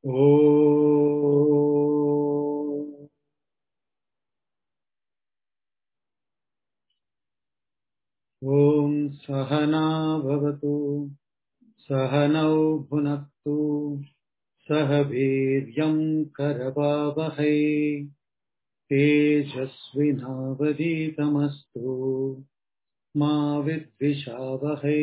ॐ सहना भवतु सहनौ भुनक्तु सह वीर्यं करवावहै तेजस्विनावधीतमस्तु मा विद्विषावहै।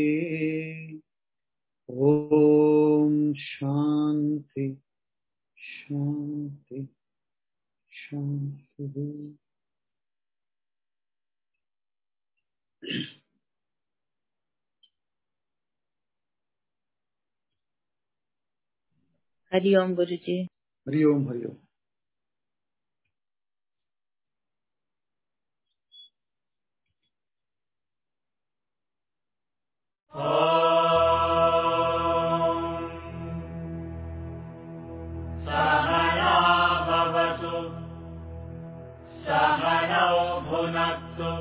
ॐ शान्ति शान्ति शान्ति। हरि ओम गुरुजी। हरि ओम हरि ओम। सहना भवतु सहनौ भुनक्तु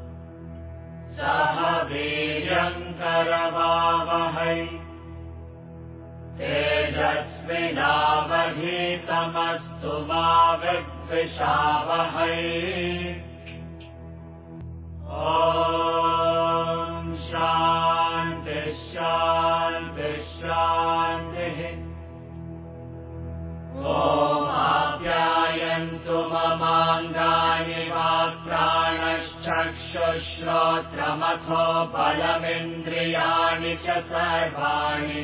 सह वीर्यं करवावहै तेजस्विनावधीतमस्तु मा विद्विषावहै। ॐ शान्ति शान्ति शान्तिः। ॐ आप्यायन्तु ममाङ्गानि वाक्प्राणश्चक्षुश्रोत्रमथो बलमिन्द्रियाणि च सर्वाणि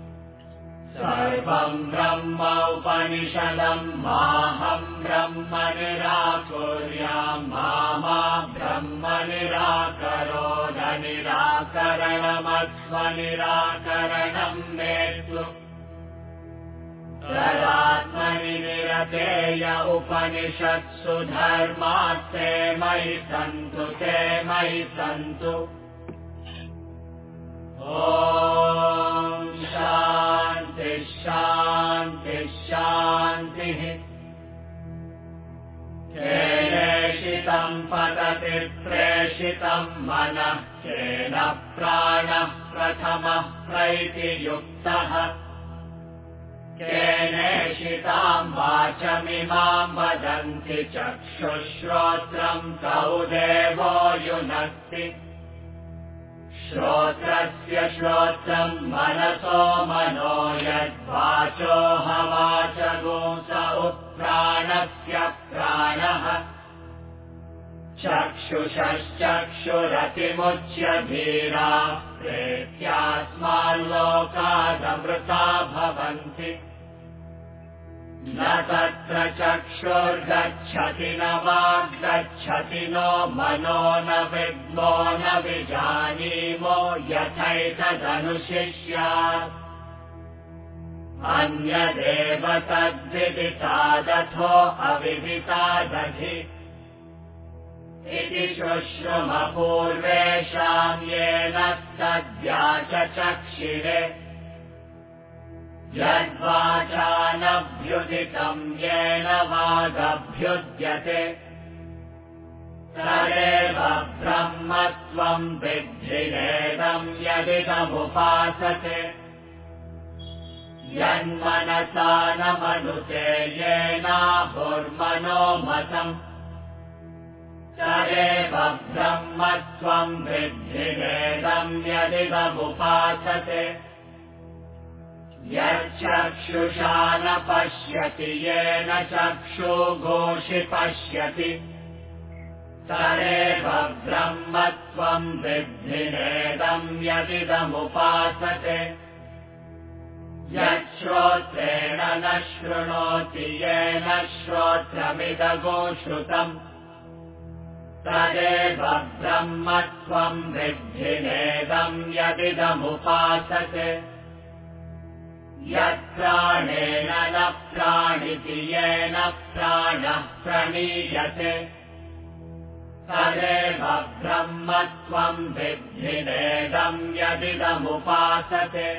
सर्वं ब्रह्म उपनिषदं माहं ब्रह्म निराकुर्याम् मा ब्रह्म निराकरोद निराकरणमस्मनिराकरणं मेस्तु तदात्मनि निरतेय उपनिषत्सु धर्मास्ते मयि सन्तु ॐ शान्ति शान्ति शान्तिः। केनेषितं पतति प्रेषितं मनः केन प्राणः प्रथमः प्रैतियुक्तः केनेषितां वाचमिमां वदन्ति चक्षुश्रोत्रं कौ देवो युनक्ति श्रोत्रस्य श्रोत्रं मनसो मनो यद्वाचोऽहवाचगो स उप्राणस्य प्राणः चक्षुषश्चक्षुरतिमुच्य धीरा प्रेत्यास्माल्लोकादमृता भवन्ति न तत्र चक्षुर्गच्छति न वाग्गच्छति नो मनो न विद्मो न विजानीमो यथैतदनुशिष्यात् अन्यदेव तद्विदितादथो अविदितादधि इति शुश्रुमपूर्वेषां येन तद्व्याचचक्षिरे यद्वाचानभ्युदितं येन वागभ्युद्यते तदेव ब्रह्मत्वं विद्धि नेदं यदिदमुपासते यन्मनसा न मनुते येनाहुर्मनो मतम् तदेव ब्रह्मत्वं विद्धि नेदं यदिदमुपासते यच्चक्षुषा न पश्यति येन चक्षुगोषि पश्यति तदेव ब्रह्मत्वं विद्धि नेदं यदिदमुपासते यच्छ्रोत्रेण न शृणोति येन श्रोत्रमिदगो श्रुतम् तदेव ब्रह्मत्वं विद्धि नेदं यदिदमुपासते यत्प्राणेन न प्राणिति येन प्राणः प्रणीयते तदेव ब्रह्मत्वं विद्धि नेदं यदिदमुपासते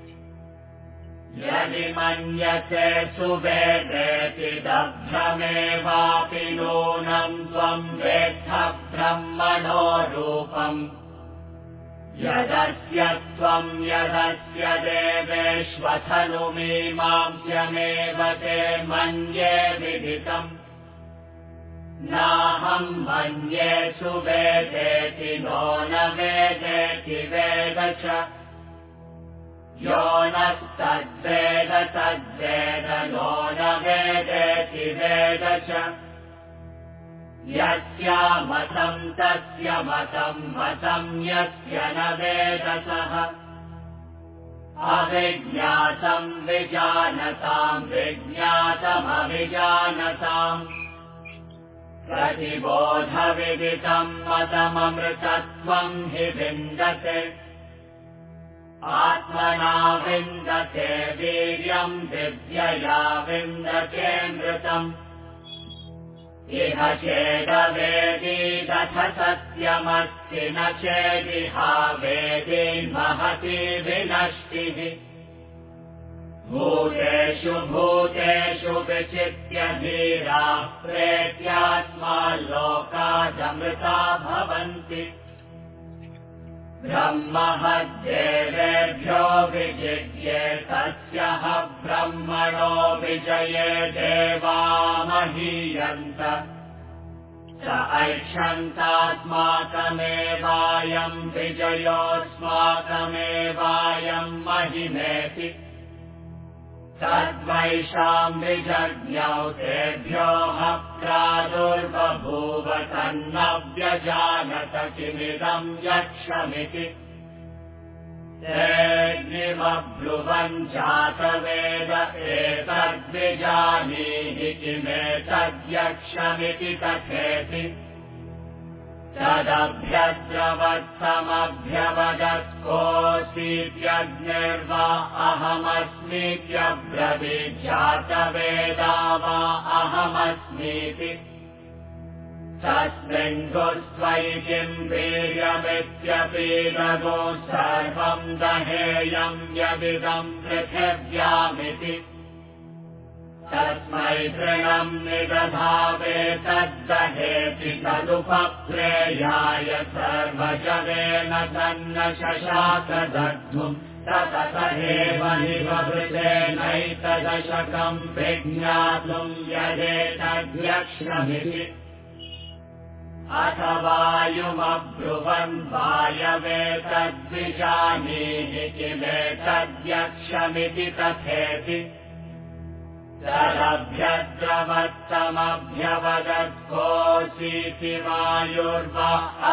यदि मन्यसे सुवेदेति दभ्रमेवापि नूनं त्वं वेत्थ ब्रह्मणो रूपम् यदस्य त्वम् यदस्य देवेष्वथनुमीमांस्यमेव ते मन्ये विदितम् नाहम् मन्ये सुवेदेति नो न वेदेति वेद च यो नस्तद्वेद तद्वेद नो न वेदेति वेद च यस्यामतम् तस्य मतम् मतम् यस्य न वेदसः अविज्ञातम् विजानताम् विज्ञातमविजानताम् प्रतिबोधविदितम् मतममृतत्वम् हि विन्दते आत्मना विन्दते वीर्यम् दिव्यया विन्दतेऽमृतम् इह चेदवेदीदथ सत्यमस्ति न चेदिहा वेदी महती विनष्टिः भूतेषु भूतेषु विचित्य धीराः प्रेत्यात्माल्लोकादमृता भवन्ति ब्रह्महद्देवेभ्यो विजिज्ये तस्यः ब्रह्मणो विजये देवा महीयन्त स ऐक्षन्तास्माकमेवायम् विजयोऽस्माकमेवायम् महिमेति तद्वैषाम् विजज्ञौ तेभ्योः प्रादुर्बभूव तन्न व्यजानत किमिदम् यक्षमिति तेऽग्निमब्रुवम् जातवेद एतद्विजानीहि किमेतद्यक्षमिति तथेति तदभ्यद्रवत्तमभ्यवदत्कोऽसीत्यग्निर्वा अहमस्मीत्यब्रवीज्जातवेदा वा अहमस्मीति तस्मिन् गुस्त्वयि किम् वीर्यमित्यपीदगो सर्वम् दहेयम् यदिदम् पृथिव्यामिति तस्मै तृणम् निदधावे तद्दहेति तदुपप्रेयाय सर्वजवेन तन्न शशाक दग्धुम् ततः हि ववृतेनैतदशकम् विज्ञातुम् यदेतद्यक्षमिति अथ वायुमब्रुवन् वायवेतद्विजानीहि किमेतद्यक्षमिति तथेति तदभ्यद्रवत्तमभ्यवदत्कोऽसीति वायुर्वा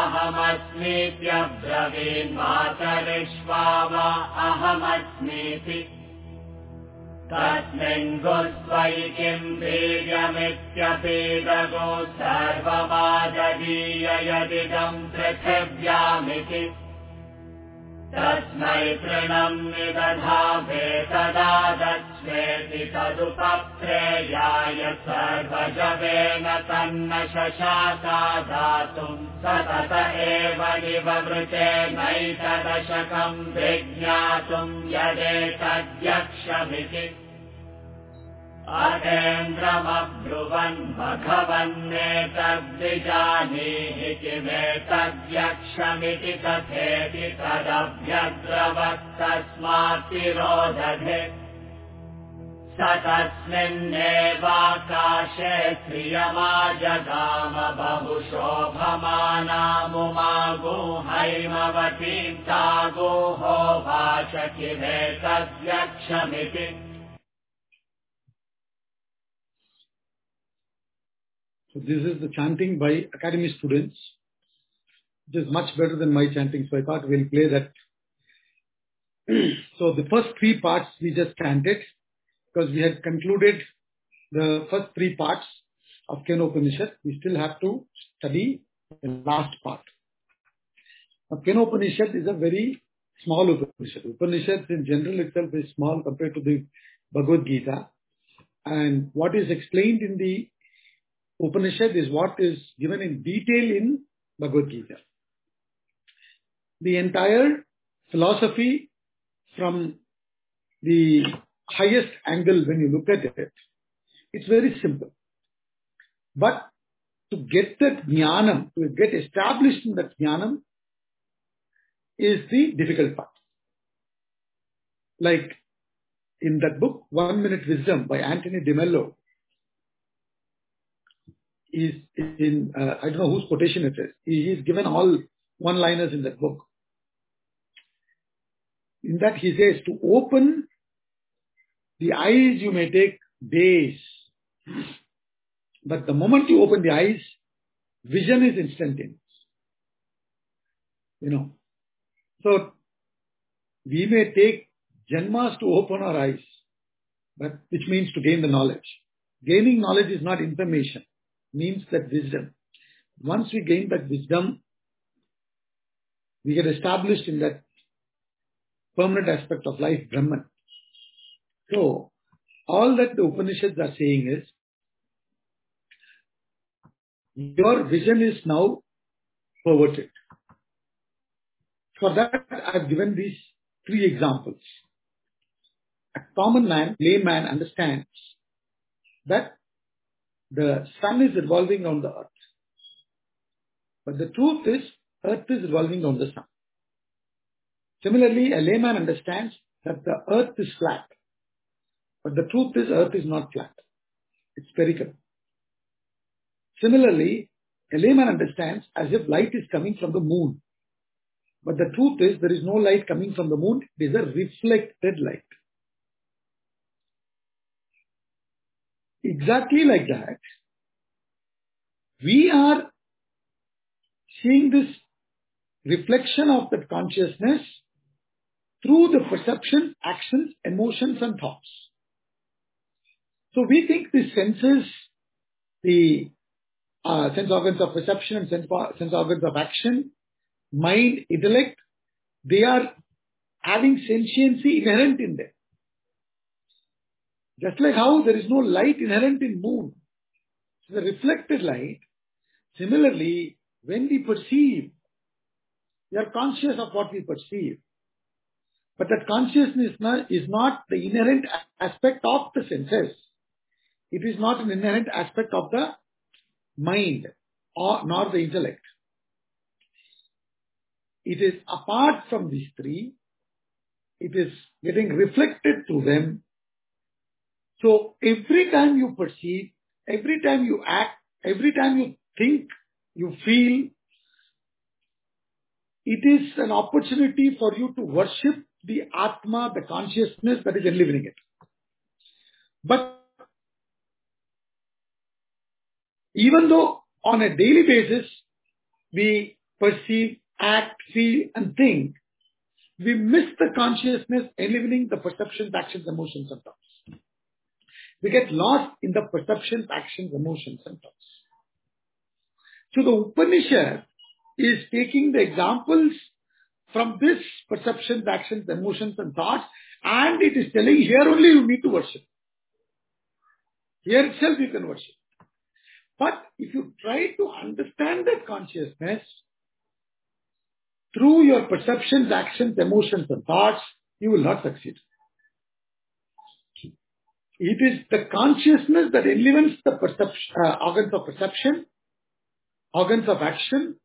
अहमस्मीत्यब्रवीन्मातरिष्वा वा अहमस्मीति तस्मिन् गुस्त्वयि किम् वीर्यमित्यपीदगो सर्वमाददीय यदिदम् पृथिव्यामिति तस्मै तृणम् निदधावे तदा दत्स्वेति तदुपप्रेयाय सर्वजवेन तन्न शशाका दातुम् सतत एव निववृतेनैतदशकम् विज्ञातुम् यदेतद्यक्षमिति अतेन्द्रमब्रुवन् भगवन्नेतद्विजानीहि किमेतद्यक्षमिति तथेति तदभ्यद्रवत्तस्मात्तिरोदधे स तस्मिन्नेवाकाशे श्रियमाजगाम बहुशोभमानामुमागुहैमवतीम् तागुहोवाच किमेतद्यक्षमिति So this is the chanting by academy students. It is much better than my chanting, so I thought we'll play that. So the first three parts we just chanted because we had concluded the first three parts of Kenopanishad. We still have to study the last part. Now Kenopanishad is a very small Upanishad. Upanishad in general itself is small compared to the Bhagavad Gita. And what is explained in the Upanishad is what is given in detail in Bhagavad Gita. The entire philosophy from the highest angle when you look at it, it's very simple. But to get that jnanam, to get established in that jnanam, is the difficult part. Like in that book, 1 Minute Wisdom by Anthony DeMello, is in, I don't know whose quotation it is. He's given all one-liners in that book. In that he says, to open the eyes you may take days. But the moment you open the eyes, vision is instantaneous. So we may take janmas to open our eyes, but which means to gain the knowledge. Gaining knowledge is not information, means that wisdom. Once we gain that wisdom, we get established in that permanent aspect of life, Brahman. So, all that the Upanishads are saying is, your vision is now perverted. For that, I have given these 3 examples. A common man, layman, understands that the sun is revolving around the earth. But the truth is, earth is revolving around the sun. Similarly, a layman understands that the earth is flat. But the truth is, earth is not flat. It's spherical. Similarly, a layman understands as if light is coming from the moon. But the truth is, there is no light coming from the moon. It is a reflected light. Exactly like that, we are seeing this reflection of that consciousness through the perception, actions, emotions, and thoughts. So we think the senses, the sense organs of perception and sense organs of action, mind, intellect, they are having sentiency inherent in them. Just like how there is no light inherent in moon. It's a reflected light. Similarly, when we perceive, we are conscious of what we perceive. But that consciousness is not the inherent aspect of the senses. It is not an inherent aspect of the mind nor the intellect. It is apart from these 3. It is getting reflected through them. So every time you perceive, every time you act, every time you think, you feel, it is an opportunity for you to worship the Atma, the consciousness that is enlivening it. But even though on a daily basis we perceive, act, feel and think, we miss the consciousness enlivening the perceptions, actions, emotions and thoughts. We get lost in the perceptions, actions, emotions and thoughts. So the Upanishad is taking the examples from this perceptions, actions, emotions and thoughts, and it is telling here only you need to worship. Here itself you can worship. But if you try to understand that consciousness through your perceptions, actions, emotions and thoughts, you will not succeed. It is the consciousness that enlivens the organs of perception, organs of action,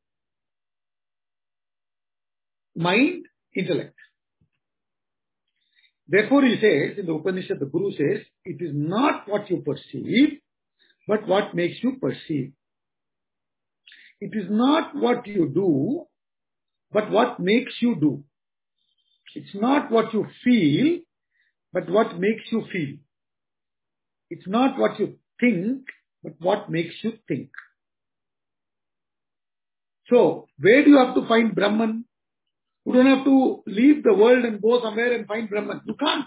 mind, intellect. Therefore, he says, in the Upanishad, the Guru says, it is not what you perceive, but what makes you perceive. It is not what you do, but what makes you do. It's not what you feel, but what makes you feel. It's not what you think, but what makes you think. So, where do you have to find Brahman? You don't have to leave the world and go somewhere and find Brahman. You can't.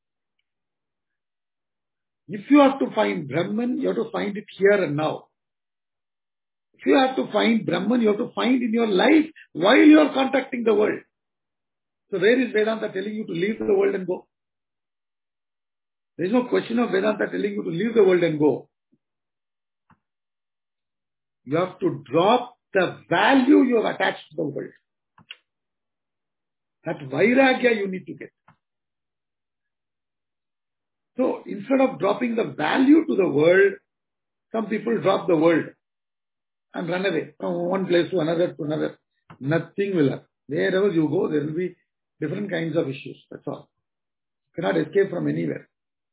If you have to find Brahman, you have to find it here and now. If you have to find Brahman, you have to find in your life while you are contacting the world. So where is Vedanta telling you to leave the world and go? There is no question of Vedanta telling you to leave the world and go. You have to drop the value you have attached to the world. That vairagya you need to get. So instead of dropping the value to the world, some people drop the world and run away from one place to another. Nothing will happen. Wherever you go, there will be different kinds of issues. That's all. You cannot escape from anywhere.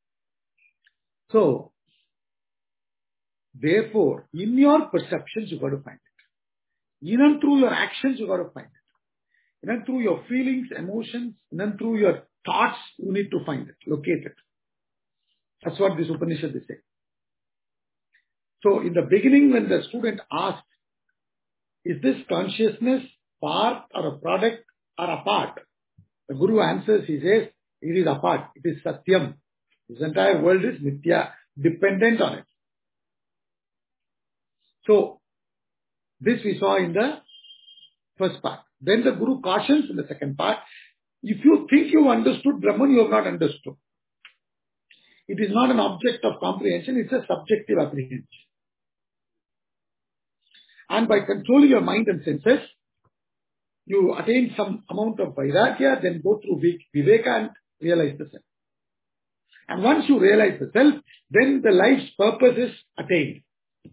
So, therefore, in your perceptions, you got to find it. In and through your actions, you got to find it. In and through your feelings, emotions, in and through your thoughts, you need to find it, locate it. That's what this Upanishad is saying. So, in the beginning, when the student asked, is this consciousness part or a product or a part? The Guru answers, he says, it is a part. It is Satyam. This entire world is Mithya, dependent on it. So, this we saw in the first part. Then the Guru cautions in the second part, if you think you understood Brahman, you have not understood. It is not an object of comprehension, it's a subjective apprehension. And by controlling your mind and senses, you attain some amount of vairagya, then go through viveka and realize the self. And once you realize the self, then the life's purpose is attained.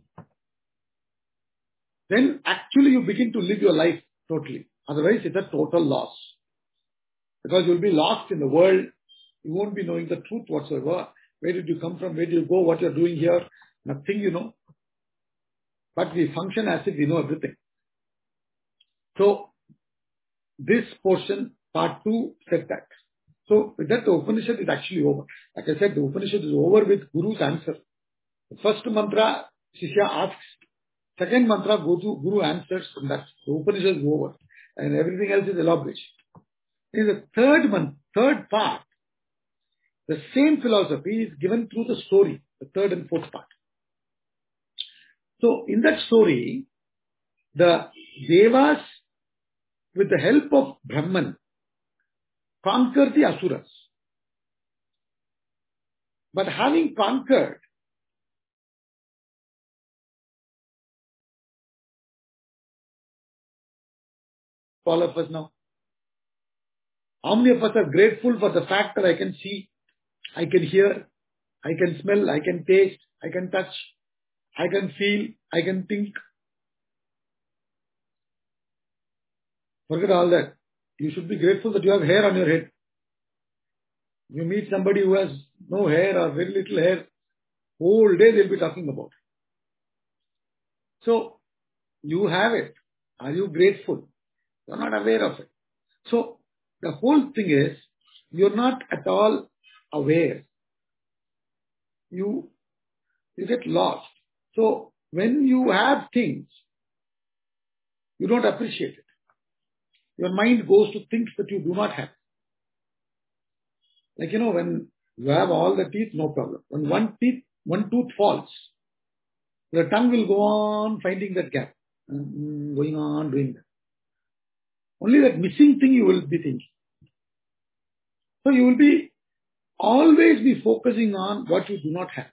Then actually you begin to live your life totally. Otherwise it's a total loss. Because you will be lost in the world. You won't be knowing the truth whatsoever. Where did you come from? Where do you go? What you're doing here? Nothing you know. But we function as if we know everything. So, this portion, part 2, said that. So, with that the Upanishad is actually over. Like I said, the Upanishad is over with Guru's answer. The first mantra, Shishya asks. Second mantra, Guru answers. And that's, the Upanishad is over. And everything else is elaboration. In the third part, the same philosophy is given through the story, the third and fourth part. So, in that story, the Devas, with the help of Brahman, conquer the Asuras. But having conquered, all of us now, how many of us are grateful for the fact that I can see, I can hear, I can smell, I can taste, I can touch, I can feel, I can think. Forget all that. You should be grateful that you have hair on your head. You meet somebody who has no hair or very little hair, whole day they'll be talking about it. So, you have it. Are you grateful? You are not aware of it. So, the whole thing is, you are not at all aware. You get lost. So, when you have things, you don't appreciate it. Your mind goes to things that you do not have. Like, when you have all the teeth, no problem. When one tooth falls, your tongue will go on finding that gap. Going on doing that. Only that missing thing you will be thinking. So you will always be focusing on what you do not have.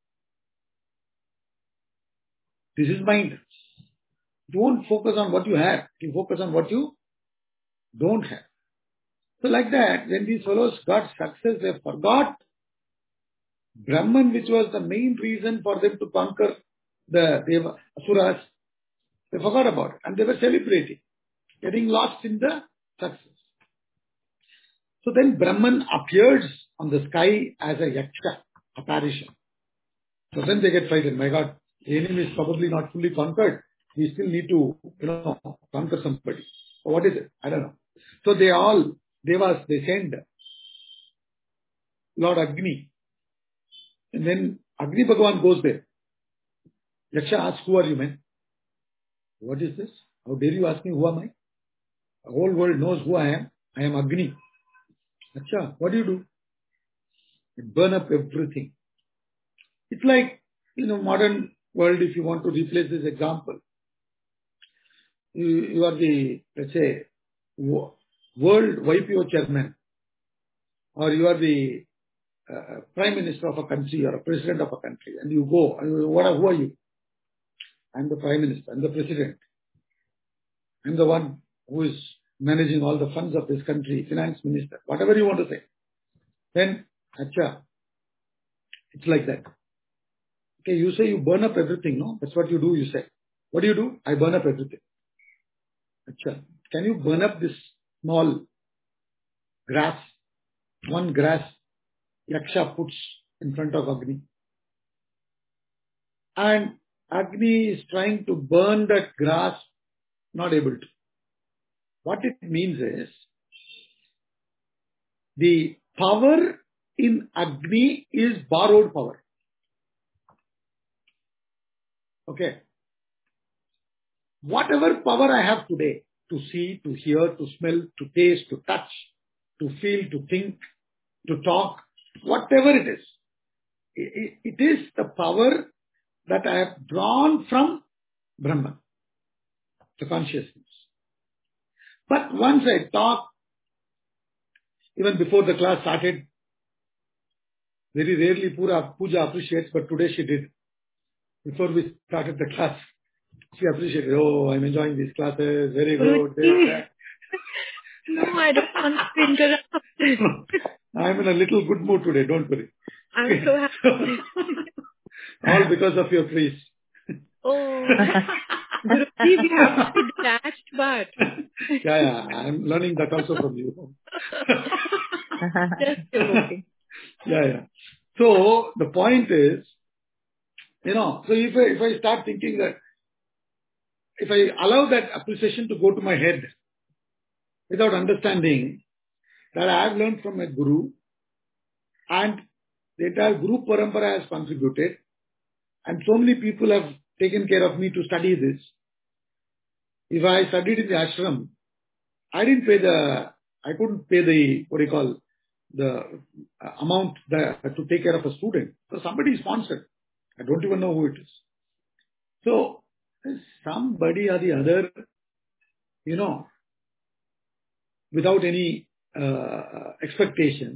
This is mind. Don't focus on what you have. You focus on what you don't have. So like that, when these fellows got success, they forgot Brahman, which was the main reason for them to conquer the Asuras. They forgot about it. And they were celebrating, getting lost in the success. So then Brahman appears on the sky as a yaksha apparition. So then they get frightened. My God, the enemy is probably not fully conquered. We still need to, conquer somebody. So what is it? I don't know. So they send Lord Agni. And then Agni Bhagavan goes there. Yaksha asks, who are you, man? What is this? How dare you ask me, who am I? The whole world knows who I am. I am Agni. Yaksha, what do? You burn up everything. It's like, modern world, if you want to replace this example. You are the, let's say, World YPO chairman, or you are the prime minister of a country or a president of a country, and you go, who are you? I'm the prime minister, I'm the president. I'm the one who is managing all the funds of this country, finance minister, whatever you want to say. Then, acha, it's like that. Okay, you say you burn up everything, no? That's what you do, you say. What do? I burn up everything. Acha. can you burn up this small grass? One grass Yaksha puts in front of Agni. And Agni is trying to burn that grass, not able to. What it means is, the power in Agni is borrowed power. Okay. Whatever power I have today, to see, to hear, to smell, to taste, to touch, to feel, to think, to talk, whatever it is, it is the power that I have drawn from Brahman, the consciousness. But once I talk, even before the class started, very rarely Pooja appreciates, but today she did. Before we started the class, she appreciated. Oh, I'm enjoying these classes. Very good. No, I don't want to interrupt. I'm in a little good mood today. Don't worry. I'm so happy. All because of your praise. Oh, Guruji, we have to be detached, but. Yeah. I'm learning that also from you. Just joking. Yeah. So the point is, so if I start thinking that, if I allow that appreciation to go to my head without understanding that I have learned from my Guru and the entire Guru Parampara has contributed and so many people have taken care of me to study this. If I studied in the ashram, I couldn't pay the amount to take care of a student. So somebody sponsored. I don't even know who it is. So somebody or the other, without any expectation,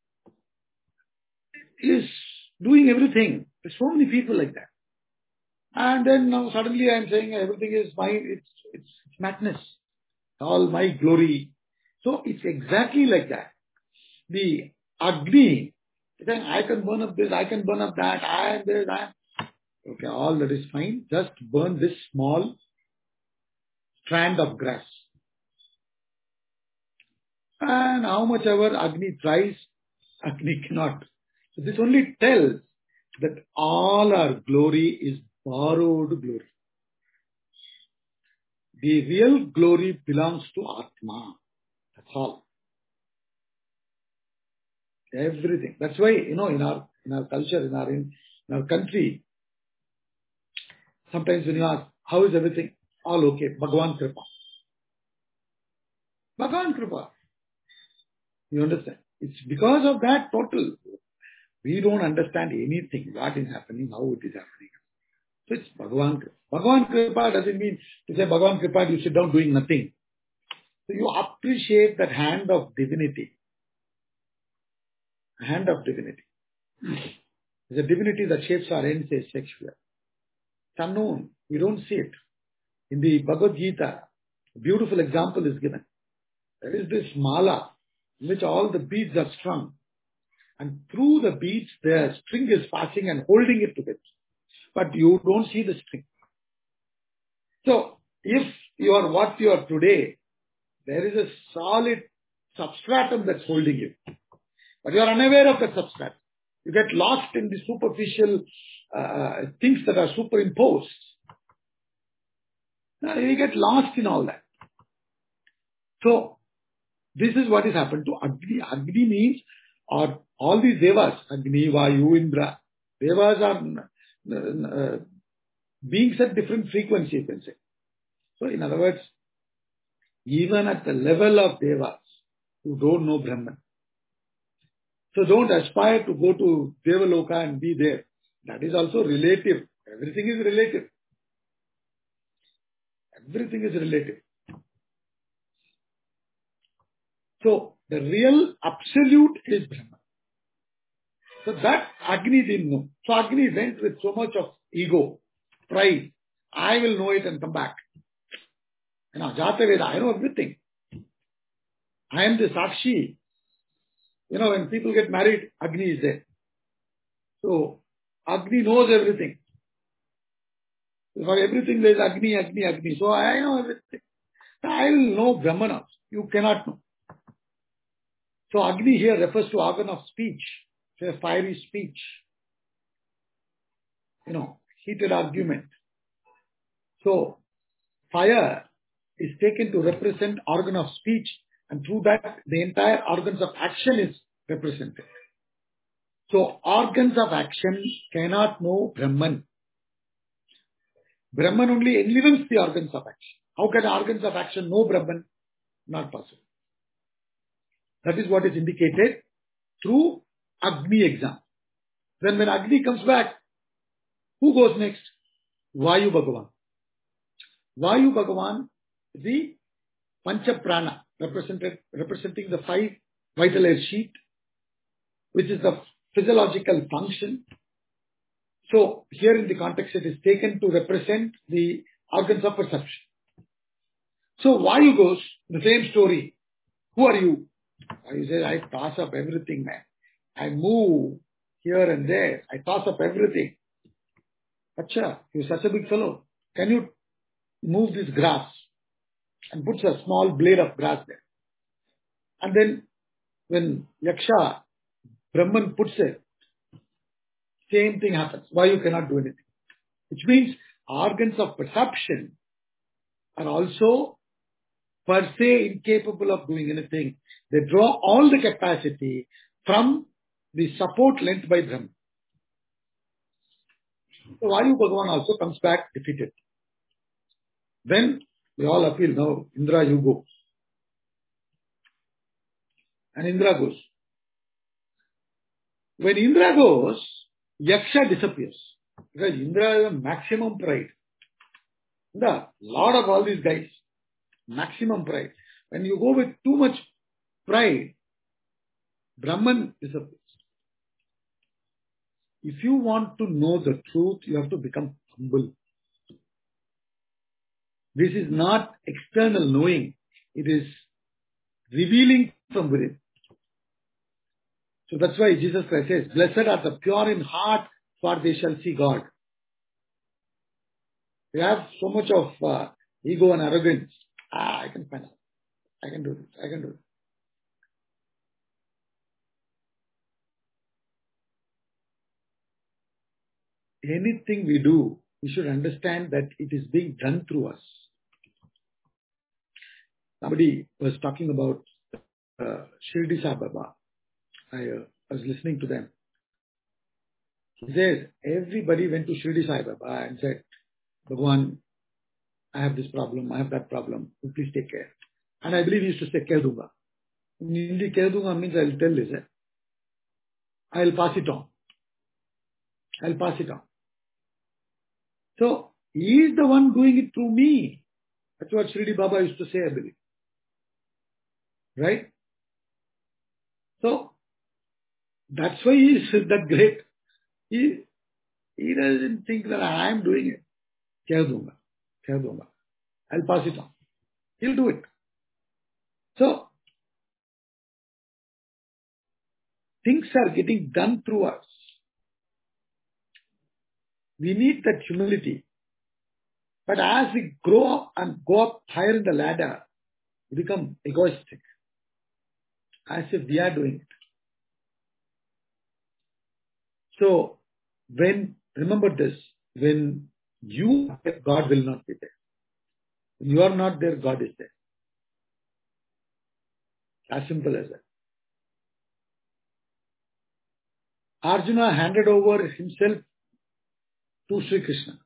is doing everything. There's so many people like that. And then now suddenly I'm saying everything is mine. It's madness. All my glory. So it's exactly like that. The Agni, saying I can burn up this, I can burn up that, I am this, I am. Okay, all that is fine. Just burn this small strand of grass. And how much ever Agni tries, Agni cannot. So this only tells that all our glory is borrowed glory. The real glory belongs to Atma. That's all. Everything. That's why, in our culture, in our country, sometimes when you ask, how is everything? All okay. Bhagavan Kripa. Bhagavan Kripa. You understand? It's because of that total. We don't understand anything, what is happening, how it is happening. So it's Bhagavan Kripa. Bhagavan Kripa doesn't mean to say Bhagavan Kripa, you sit down doing nothing. So you appreciate that hand of divinity. A hand of divinity. There's a divinity that shapes our ends as sexual. It's unknown. We don't see it. In the Bhagavad Gita, a beautiful example is given. There is this mala in which all the beads are strung. And through the beads, the string is passing and holding it together. But you don't see the string. So, if you are what you are today, there is a solid substratum that's holding you. But you are unaware of that substratum. You get lost in the superficial things that are superimposed. Now, you get lost in all that. So, this is what has happened to Agni. Agni means, or all these devas, Agni, Vayu, Indra, devas are beings at different frequencies, you can say. So, in other words, even at the level of devas, you don't know Brahman. So don't aspire to go to Devaloka and be there. That is also relative. Everything is relative. Everything is relative. So the real absolute is Brahman. So that Agni didn't know. So Agni went with so much of ego, pride. I will know it and come back. Jataveda, I know everything. I am the Sakshi. When people get married, Agni is there. So Agni knows everything. For everything there is Agni. So I know everything. I will know Brahman. You cannot know. So Agni here refers to organ of speech, say fiery speech, heated argument. So fire is taken to represent organ of speech, and through that the entire organs of action is represented. So organs of action cannot know Brahman. Brahman only enlivens the organs of action. How can organs of action know Brahman? Not possible. That is what is indicated through Agni exam. Then when Agni comes back, who goes next? Vayu Bhagavan. Vayu Bhagavan is the Pancha Prana, representing the 5 vital air sheet, which is the physiological function. So here in the context it is taken to represent the organs of perception. So Vayu goes, the same story. Who are you? Vayu says, I toss up everything, man. I move here and there. I toss up everything. Acha, you're such a big fellow. Can you move this grass? And puts a small blade of grass there. And then when Yaksha, Brahman puts it, same thing happens. Vayu cannot do anything. Which means organs of perception are also per se incapable of doing anything. They draw all the capacity from the support lent by Brahman. So Vayu Bhagavan also comes back defeated. Then we all appeal, now Indra, you go. And Indra goes. When Indra goes, Yaksha disappears. Because Indra has a maximum pride. The lord of all these guys, maximum pride. When you go with too much pride, Brahman disappears. If you want to know the truth, you have to become humble. This is not external knowing. It is revealing from within. So that's why Jesus Christ says, blessed are the pure in heart, for they shall see God. We have so much of ego and arrogance. I can find out. I can do this. I can do it. Anything we do, we should understand that it is being done through us. Somebody was talking about Shirdi Sai Baba. I was listening to them. He says, everybody went to Shirdi Sai Baba and said, Bhagwan, I have this problem, I have that problem, please take care. And I believe he used to say, Keh dunga. In Hindi, Keh dunga means I'll tell this. I'll pass it on. I'll pass it on. So, he is the one doing it through me. That's what Shirdi Baba used to say, I believe. Right? So, that's why he is that great. He doesn't think that I am doing it. Keh dunga. Keh dunga. I'll pass it on. He'll do it. So, things are getting done through us. We need that humility. But as we grow up and go up higher in the ladder, we become egoistic. As if we are doing it. So, remember this, when you are there, God will not be there. When you are not there, God is there. As simple as that. Arjuna handed over himself to Sri Krishna.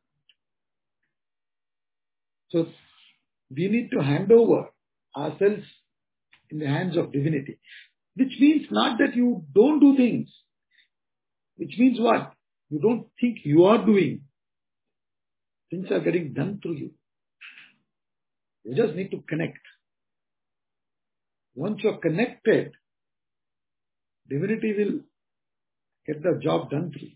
So, we need to hand over ourselves in the hands of divinity. Which means not that you don't do things. Which means what? You don't think you are doing. Things are getting done through you. You just need to connect. Once you are connected, divinity will get the job done through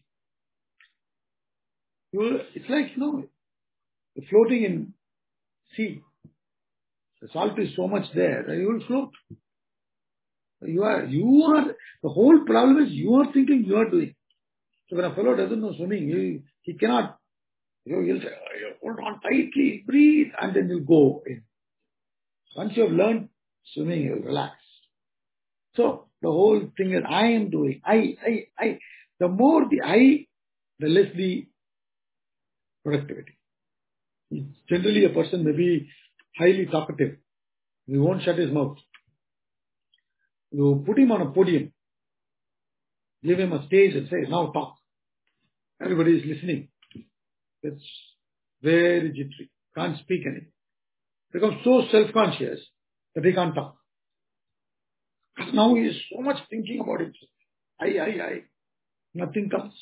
you. It's like, you're floating in sea. The salt is so much there that you will float. You are, the whole problem is you are thinking you are doing. So when a fellow doesn't know swimming, he cannot, he'll say, hold on tightly, breathe, and then he'll go in. Once you have learned swimming, you will relax. So the whole thing is I am doing, I. The more the I, the less the productivity. Generally a person may be highly talkative. He won't shut his mouth. You put him on a podium, give him a stage and say, now talk. Everybody is listening. It's very jittery. Can't speak anything. Becomes so self-conscious that he can't talk. Because now he is so much thinking about it. I. Nothing comes.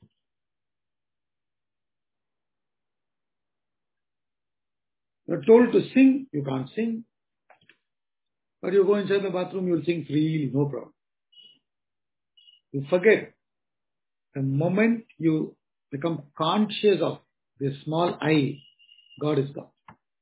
You're told to sing, you can't sing. But you go inside the bathroom, you'll sing freely, no problem. You forget. The moment you become conscious of this small I, God is God.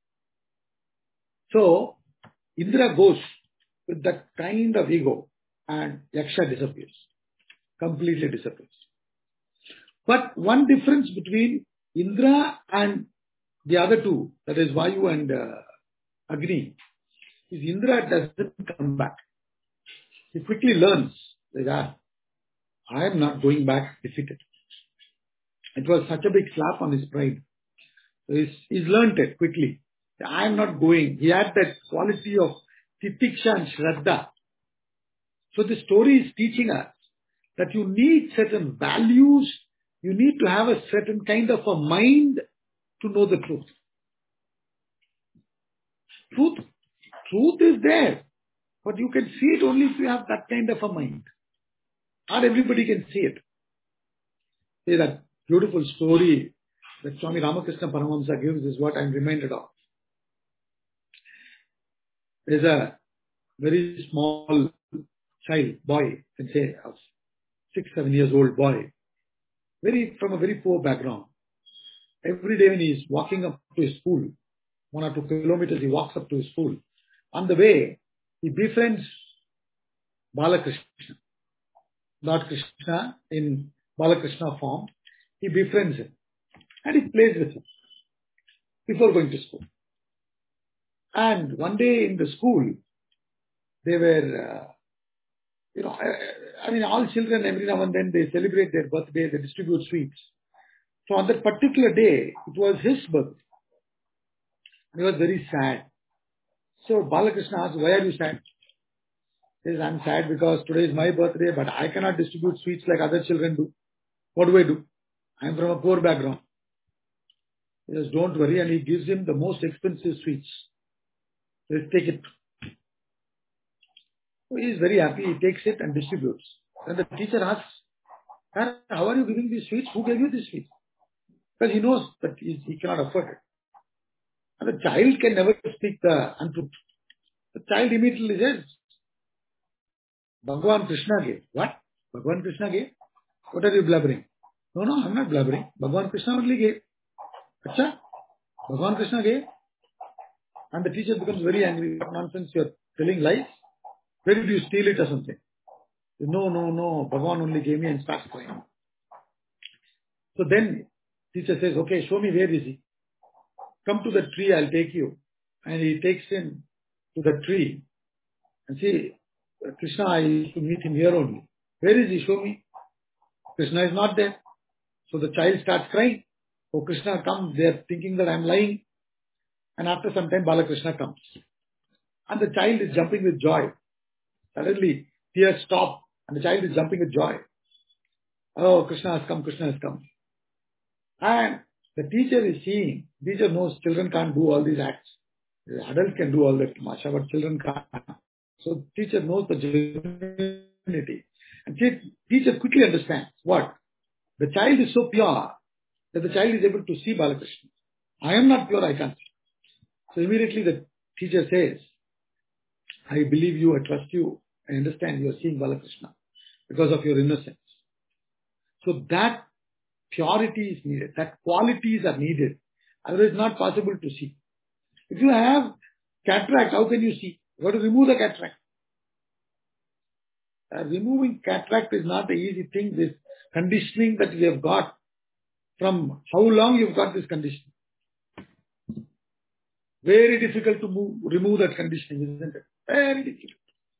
So, Indra goes with that kind of ego and Yaksha disappears. Completely disappears. But one difference between Indra and the other two, that is Vayu and Agni, is Indra doesn't come back. He quickly learns that I am not going back defeated. It was such a big slap on his pride. So he's learnt it quickly. I am not going. He had that quality of titiksha and shraddha. So the story is teaching us that you need certain values. You need to have a certain kind of a mind to know the truth. Truth is there. But you can see it only if you have that kind of a mind. Not everybody can see it. See that beautiful story that Swami Ramakrishna Paramahamsa gives is what I'm reminded of. There's a very small child, boy, can say, of 6-7 years old boy, from a very poor background. Every day when he's walking up to his school, 1 or 2 kilometers, he walks up to his school. On the way, he befriends Balakrishna, Lord Krishna in Balakrishna form. He befriends him and he plays with him before going to school. And one day in the school, they were, all children every now and then they celebrate their birthday, they distribute sweets. So on that particular day, it was his birthday. He was very sad. So Balakrishna asked, why are you sad? He says, I'm sad because today is my birthday, but I cannot distribute sweets like other children do. What do I do? I'm from a poor background. He says, don't worry, and he gives him the most expensive sweets. Let's take it. So he is very happy. He takes it and distributes. Then the teacher asks, how are you giving these sweets? Who gave you these sweets? Because he knows that he cannot afford it. And the child can never speak the untruth. The child immediately says, Bhagavan Krishna gave. What? Bhagavan Krishna gave? What are you blabbering? No, I'm not blabbering. Bhagavan Krishna only gave. Acha? Bhagavan Krishna gave? And the teacher becomes very angry. What nonsense, you're telling lies? Where did you steal it or something? No. Bhagavan only gave me, and starts crying. So then teacher says, okay, show me where is he. Come to the tree, I'll take you. And he takes him to the tree. And see, Krishna, I used to meet him here only. Where is he? Show me. Krishna is not there. So the child starts crying. Oh, Krishna, come. They are thinking that I'm lying. And after some time, Balakrishna comes. And the child is jumping with joy. Suddenly, tears stop. And the child is jumping with joy. Oh, Krishna has come. And the teacher is seeing. Teacher knows children can't do all these acts. The adults can do all that tamasha, but children can't. So teacher knows the genuinity. And teacher quickly understands what? The child is so pure that the child is able to see Balakrishna. I am not pure, I can't see. So immediately the teacher says, I believe you, I trust you, I understand you are seeing Balakrishna because of your innocence. So that purity is needed, that qualities are needed. Otherwise it's not possible to see. If you have cataract, how can you see? You have to remove the cataract. Removing cataract is not the easy thing. This conditioning that we have got, from how long you've got this conditioning? Very difficult to remove that conditioning, isn't it? Very difficult.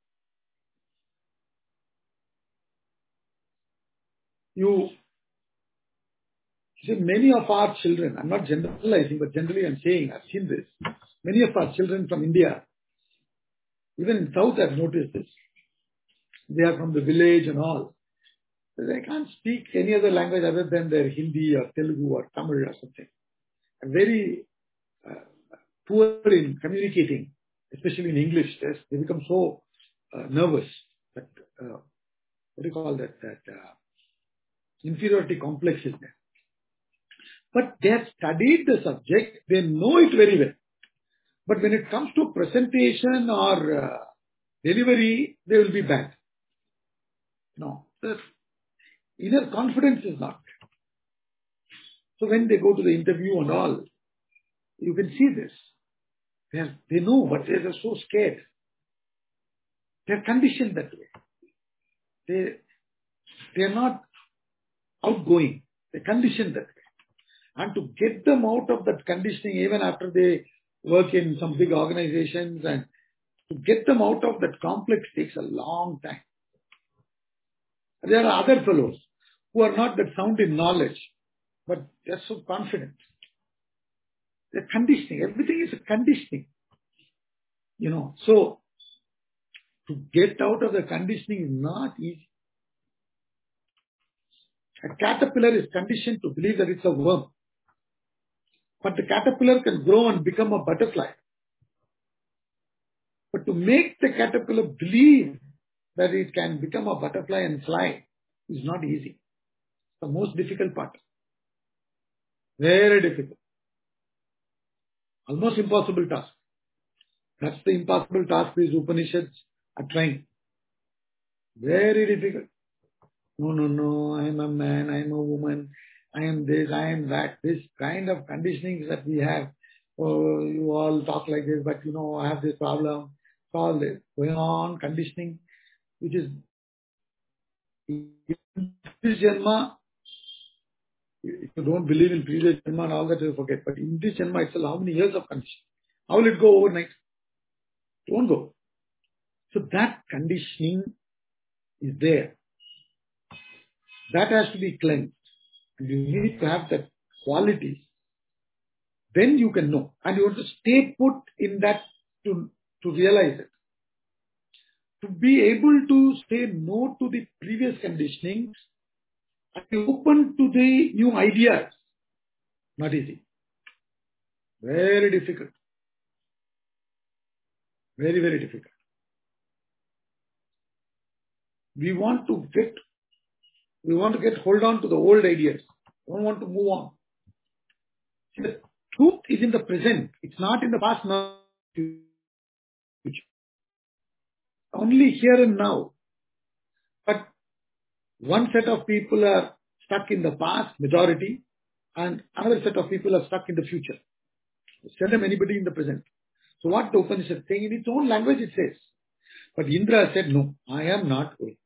You see, many of our children, I'm not generalizing, but generally I'm saying, I've seen this. Many of our children from India, even in South, I've noticed this. They are from the village and all. They can't speak any other language other than their Hindi or Telugu or Tamil or something. And very poor in communicating, especially in English. They become so nervous that, what do you call that? That inferiority complex is there. But they have studied the subject, they know it very well. But when it comes to presentation or delivery, they will be bad. No, the inner confidence is not there. So when they go to the interview and all, you can see this. They know, but they are so scared. They are conditioned that way. They are not outgoing. They are conditioned that way. And to get them out of that conditioning, even after they work in some big organizations, and to get them out of that complex takes a long time. There are other fellows who are not that sound in knowledge, but they are so confident. They are conditioning. Everything is a conditioning. So to get out of the conditioning is not easy. A caterpillar is conditioned to believe that it's a worm. But the caterpillar can grow and become a butterfly. But to make the caterpillar believe that it can become a butterfly and fly is not easy. The most difficult part. Very difficult. Almost impossible task. That's the impossible task these Upanishads are trying. Very difficult. No, I am a man, I am a woman, I am this, I am that. This kind of conditionings that we have. Oh, you all talk like this, but I have this problem. All this going on, conditioning, which is in this Janma. If you don't believe in previous Janma and all that, you forget. But in this Janma itself, how many years of conditioning? How will it go overnight? It won't go. So that conditioning is there. That has to be cleansed. And you need to have that quality. Then you can know. And you have to stay put in that to realize it. To be able to say no to the previous conditionings and be open to the new ideas. Not easy. Very difficult. Very, very difficult. We want to get hold on to the old ideas. We don't want to move on. See, the truth is in the present. It's not in the past, now. Only here and now. But one set of people are stuck in the past, majority, and another set of people are stuck in the future. Seldom anybody in the present. So what the Upanishad is saying in its own language, it says. But Indra said, no, I am not going.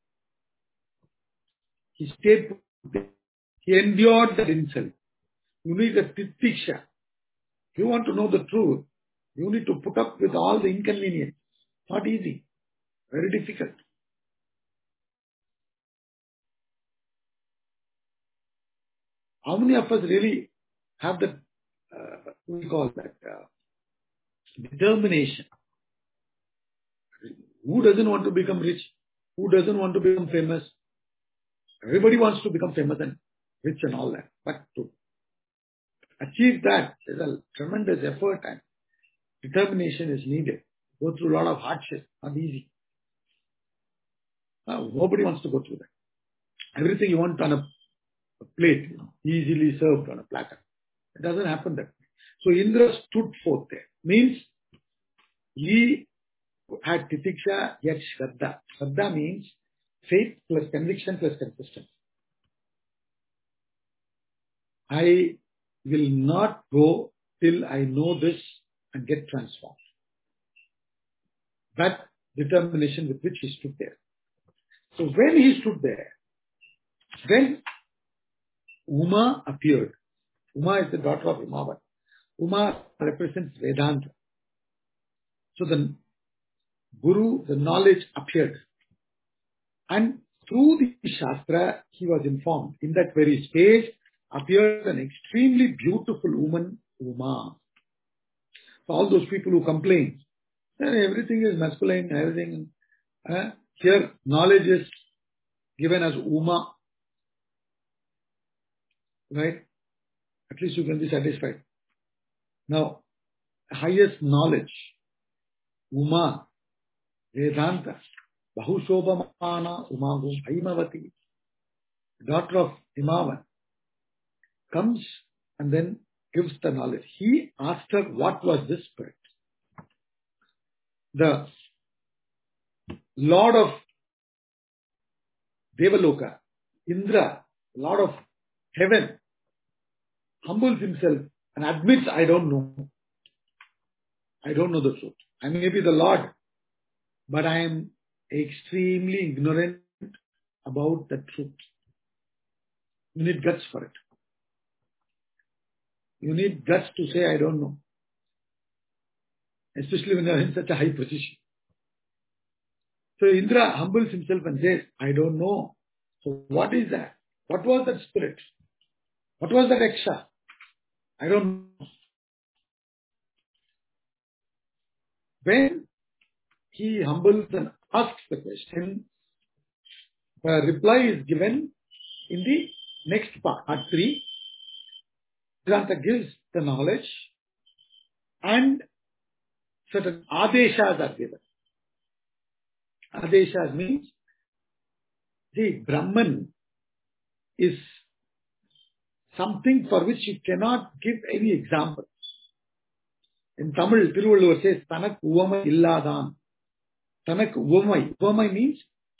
He stayed put there. He endured that insult. You need a titiksha. If you want to know the truth, you need to put up with all the inconvenience. Not easy. Very difficult. How many of us really have that, what do we call that, determination? Who doesn't want to become rich? Who doesn't want to become famous? Everybody wants to become famous and rich and all that. But to achieve that, there's a tremendous effort and determination is needed. Go through a lot of hardship. Not easy. Nobody wants to go through that. Everything you want on a plate, easily served on a platter. It doesn't happen that way. So Indra stood forth there. Means he had titiksha yet shraddha. Shraddha means faith plus conviction plus consistency. I will not go till I know this and get transformed. That determination with which he stood there. So when he stood there, then Uma appeared. Uma is the daughter of Himavat. Uma represents Vedanta. So the Guru, the knowledge appeared. And through the Shastra, he was informed. In that very space appeared an extremely beautiful woman, Uma. So all those people who complain, everything is masculine, everything. Here, knowledge is given as Uma. Right? At least you can be satisfied. Now, highest knowledge, Uma, Vedanta, Bahushobhamana Umagum Haimavati, daughter of Himavan, comes and then gives the knowledge. He asked her what was this spirit. The Lord of Devaloka, Indra, Lord of Heaven, humbles himself and admits, I don't know. I don't know the truth. I may be the Lord, but I am extremely ignorant about the truth. You need guts for it. You need guts to say, I don't know. Especially when you are in such a high position. So Indra humbles himself and says, I don't know. So what is that? What was that spirit? What was that Yaksha? I don't know. When he humbles and asks the question, the reply is given in the next part 3. Vedanta gives the knowledge and certain adeshas are given. Adeshas means the Brahman is something for which you cannot give any example. In Tamil, Tiruvalluvar says, Tanak uvamai illadan. Tanak uvamai. Uvamai means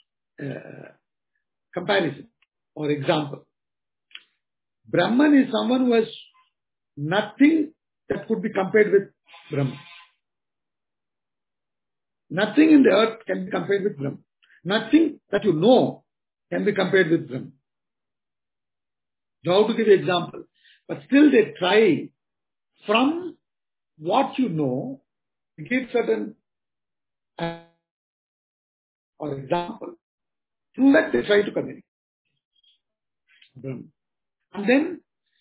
comparison or example. Brahman is someone who has nothing that could be compared with Brahman. Nothing in the earth can be compared with Brahman. Nothing that you know can be compared with Brahman. How to give an example? But still they try from what you know to give certain or example. Through that they try to communicate Brahman. And then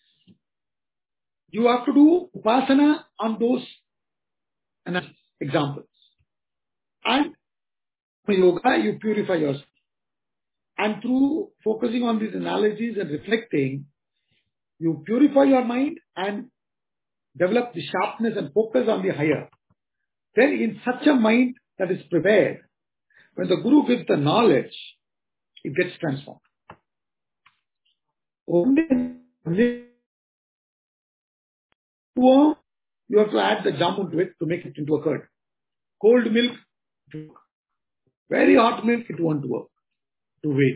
you have to do upasana on those examples. And yoga, you purify yourself. And through focusing on these analogies and reflecting, you purify your mind and develop the sharpness and focus on the higher. Then in such a mind that is prepared, when the Guru gives the knowledge, it gets transformed. Only you have to add the jamun to it to make it into a curd. Cold milk, very hot milk, it won't work. To wait.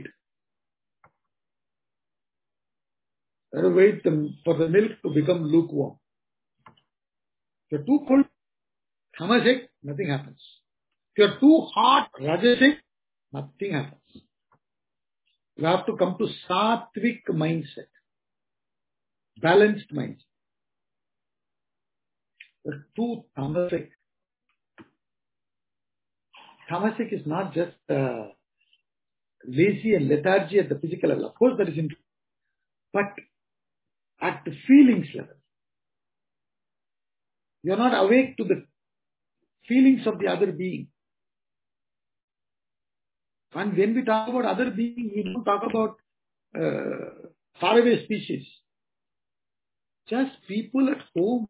You have to wait for the milk to become lukewarm. If you're too cold, tamasic, nothing happens. If you're too hot, rajasic, nothing happens. You have to come to sattvic mindset. Balanced mindset. You're too tamasic. Tamasic is not just lazy and lethargy at the physical level. Of course, that is interesting. But at the feelings level, you are not awake to the feelings of the other being. And when we talk about other being, we don't talk about faraway species. Just people at home.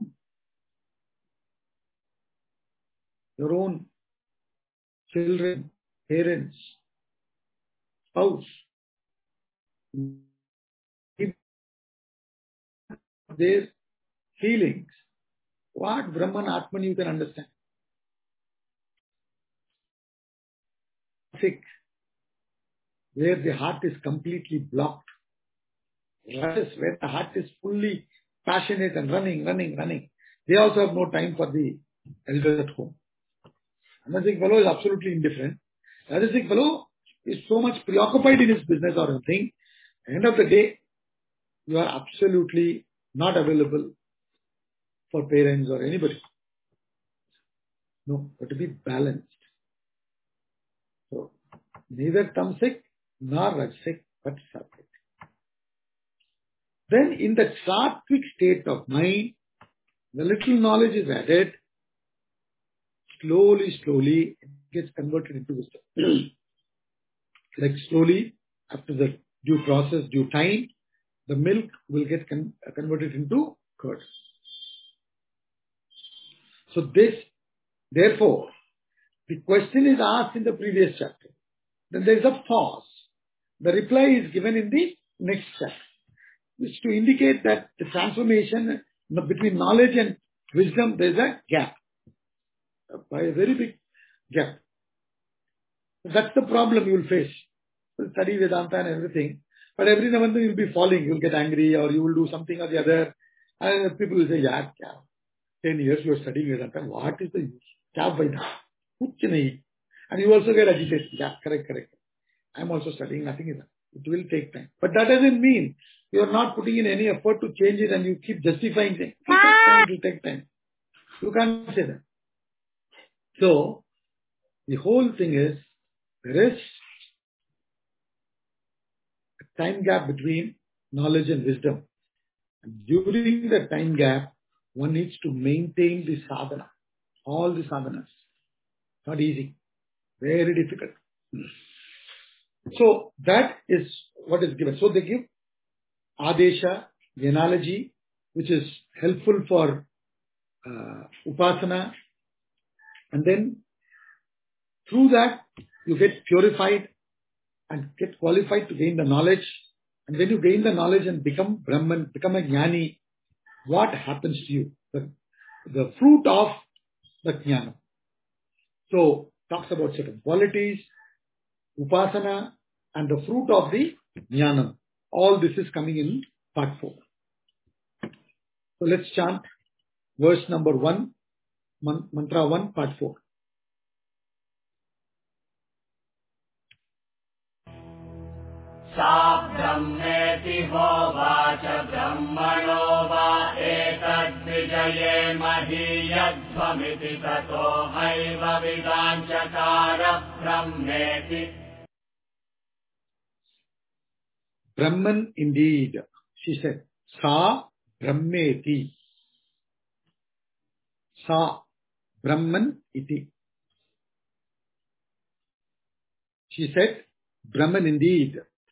Your own children, parents, spouse. Their feelings. What Brahman, Atman you can understand. Sick. Where the heart is completely blocked. Where the heart is fully passionate and running. They also have no time for the elders at home. Another fellow is absolutely indifferent. Another fellow is so much preoccupied in his business or anything. At the end of the day, you are absolutely not available for parents or anybody. No, but to be balanced. So, neither tamasic nor rajasic, but sattvic. Then in the sattvic state of mind, the little knowledge is added, slowly it gets converted into wisdom. Like slowly, after the due process, due time, the milk will get converted into curd. So therefore, the question is asked in the previous chapter. Then there is a pause. The reply is given in the next chapter, which to indicate that the transformation between knowledge and wisdom, there is a gap, by a very big gap. That's the problem you will face. You study Vedanta and everything, but every now and then you will be falling, you will get angry or you will do something or the other, and people will say, yeah, 10 years you are studying Vedanta, what is the use? Kya faida? Kuch nahi. And you also get agitated. Yeah, correct. I am also studying, nothing is that. It will take time. But that doesn't mean you are not putting in any effort to change it and you keep justifying it. It will take time. You can't say that. So, the whole thing is, there is a time gap between knowledge and wisdom. And during the time gap, one needs to maintain the sadhana. All the sadhanas. Not easy. Very difficult. So, that is what is given. So, they give Adesha, the analogy, which is helpful for Upasana. And then, through that, you get purified and get qualified to gain the knowledge. And when you gain the knowledge and become Brahman, become a Jnani, what happens to you? The fruit of the Jnana. So, talks about certain qualities, Upasana, and the fruit of the Jnana. All this is coming in part 4. So, let's chant verse number 1, mantra 1, part 4. सा ब्रह्मेति होवाच ब्रह्मणो वा एतद्विजये महीयध्वमिति ततो have विदाञ्चकार ब्रह्मेति. Brahman indeed, she said. Sa Brahmeti. Sa Brahman iti. She said, Brahman indeed.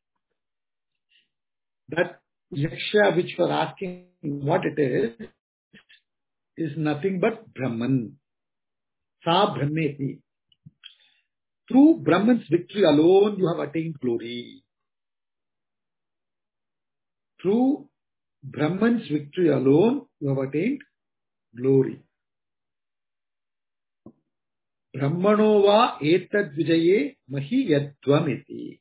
That yaksha which you are asking what it is nothing but Brahman. Sa Brahmeti. Through Brahman's victory alone you have attained glory. Through Brahman's victory alone you have attained glory. Brahmano va etad vijaye mahi yadvamiti.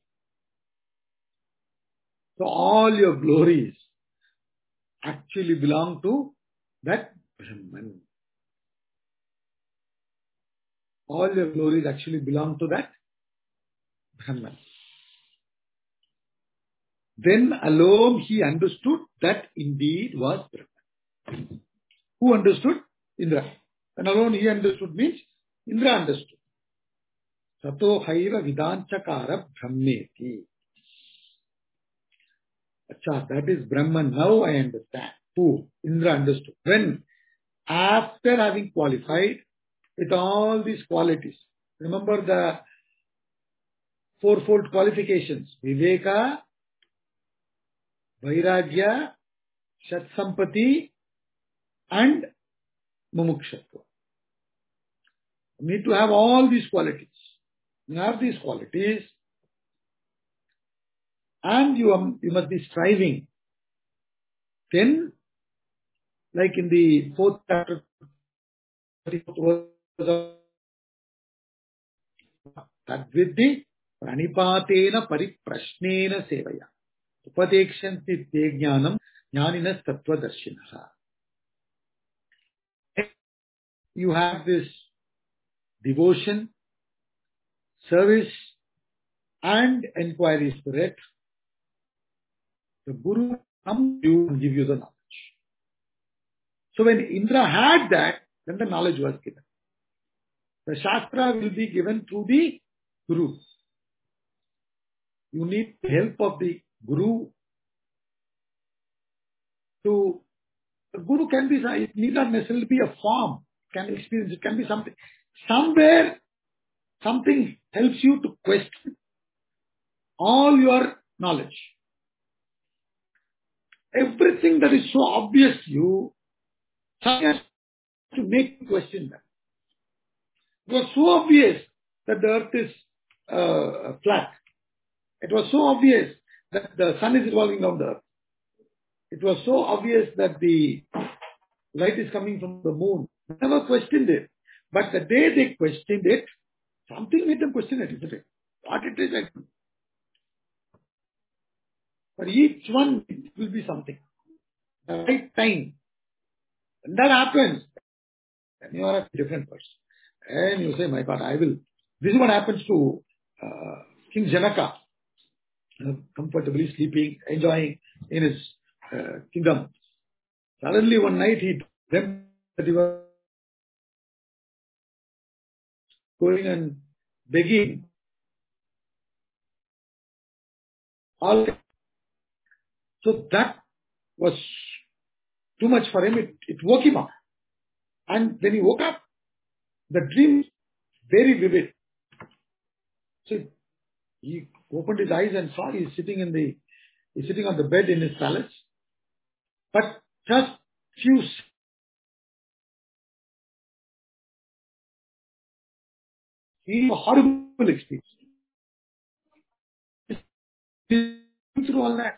So all your glories actually belong to that Brahman. All your glories actually belong to that Brahman. Then alone he understood that indeed was Brahman. Who understood? Indra. And alone he understood means Indra understood. Sato haiva vidanchakara brahmeti. Acha, that is Brahman. Now I understand. Who? Indra understood. When? After having qualified with all these qualities. Remember the fourfold qualifications. Viveka, Vairagya, Shatsampati, and Mumukshatva. You need to have all these qualities. You have these qualities, and you must be striving. Then, like in the 4th chapter, Tadvidhi pranipatena pariprashnena sevaya. Upadekshanti te jnanam jnaninas tattvadarshinaha. You have this devotion, service, and inquiry spirit. The Guru comes to you and give you the knowledge. So when Indra had that, then the knowledge was given. The Shastra will be given through the Guru. You need the help of the Guru to... The Guru can be, it need not necessarily be a form. It can be experience, it can be something. Somewhere, something helps you to question all your knowledge. Everything that is so obvious to you, something has to make you question that. It was so obvious that the earth is flat. It was so obvious that the sun is revolving around the earth. It was so obvious that the light is coming from the moon. They never questioned it. But the day they questioned it, something made them question it, isn't it? What it is, like. For each one, it will be something. The right time. When that happens, then you are a different person. And you say, my God, I will. This is what happens to King Janaka. Comfortably sleeping, enjoying in his kingdom. Suddenly one night he dreamt that he was going and begging all. So that was too much for him. It woke him up. And when he woke up, the dream very vivid. So he opened his eyes and saw he's sitting on the bed in his palace. But just few he a horrible experience. Through all that.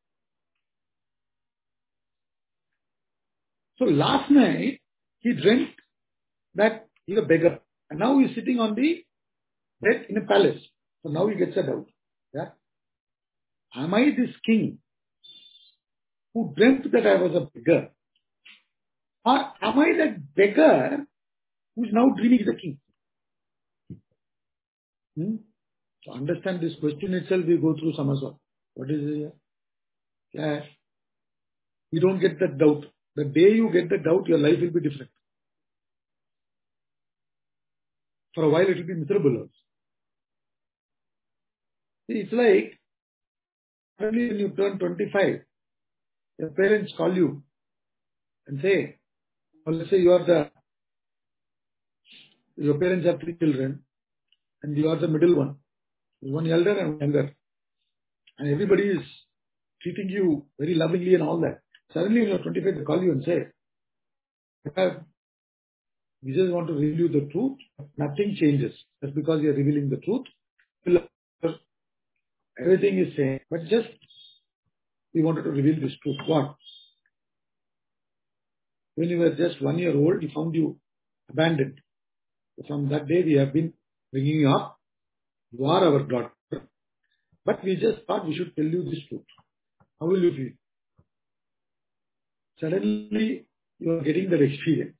So last night he dreamt that he's a beggar. And now he's sitting on the bed in a palace. So now he gets a doubt. Yeah? Am I this king who dreamt that I was a beggar? Or am I that beggar who's now dreaming he's a king? To understand this question itself, we go through Samaswat. What is it here? Yeah. You don't get that doubt. The day you get the doubt, your life will be different. For a while, it will be miserable also. See, it's like, suddenly when you turn 25, your parents call you and say, or let's say your parents have 3 children, and you are the middle one. One elder and one younger. And everybody is treating you very lovingly and all that. Suddenly when you're 25, they call you and say, we just want to reveal you the truth. Nothing changes. Just because you are revealing the truth. Everything is same. But just, we wanted to reveal this truth. What? When you were just 1 year old, we found you abandoned. So from that day, we have been bringing you up. You are our daughter. But we just thought we should tell you this truth. How will you feel? Suddenly, you are getting that experience.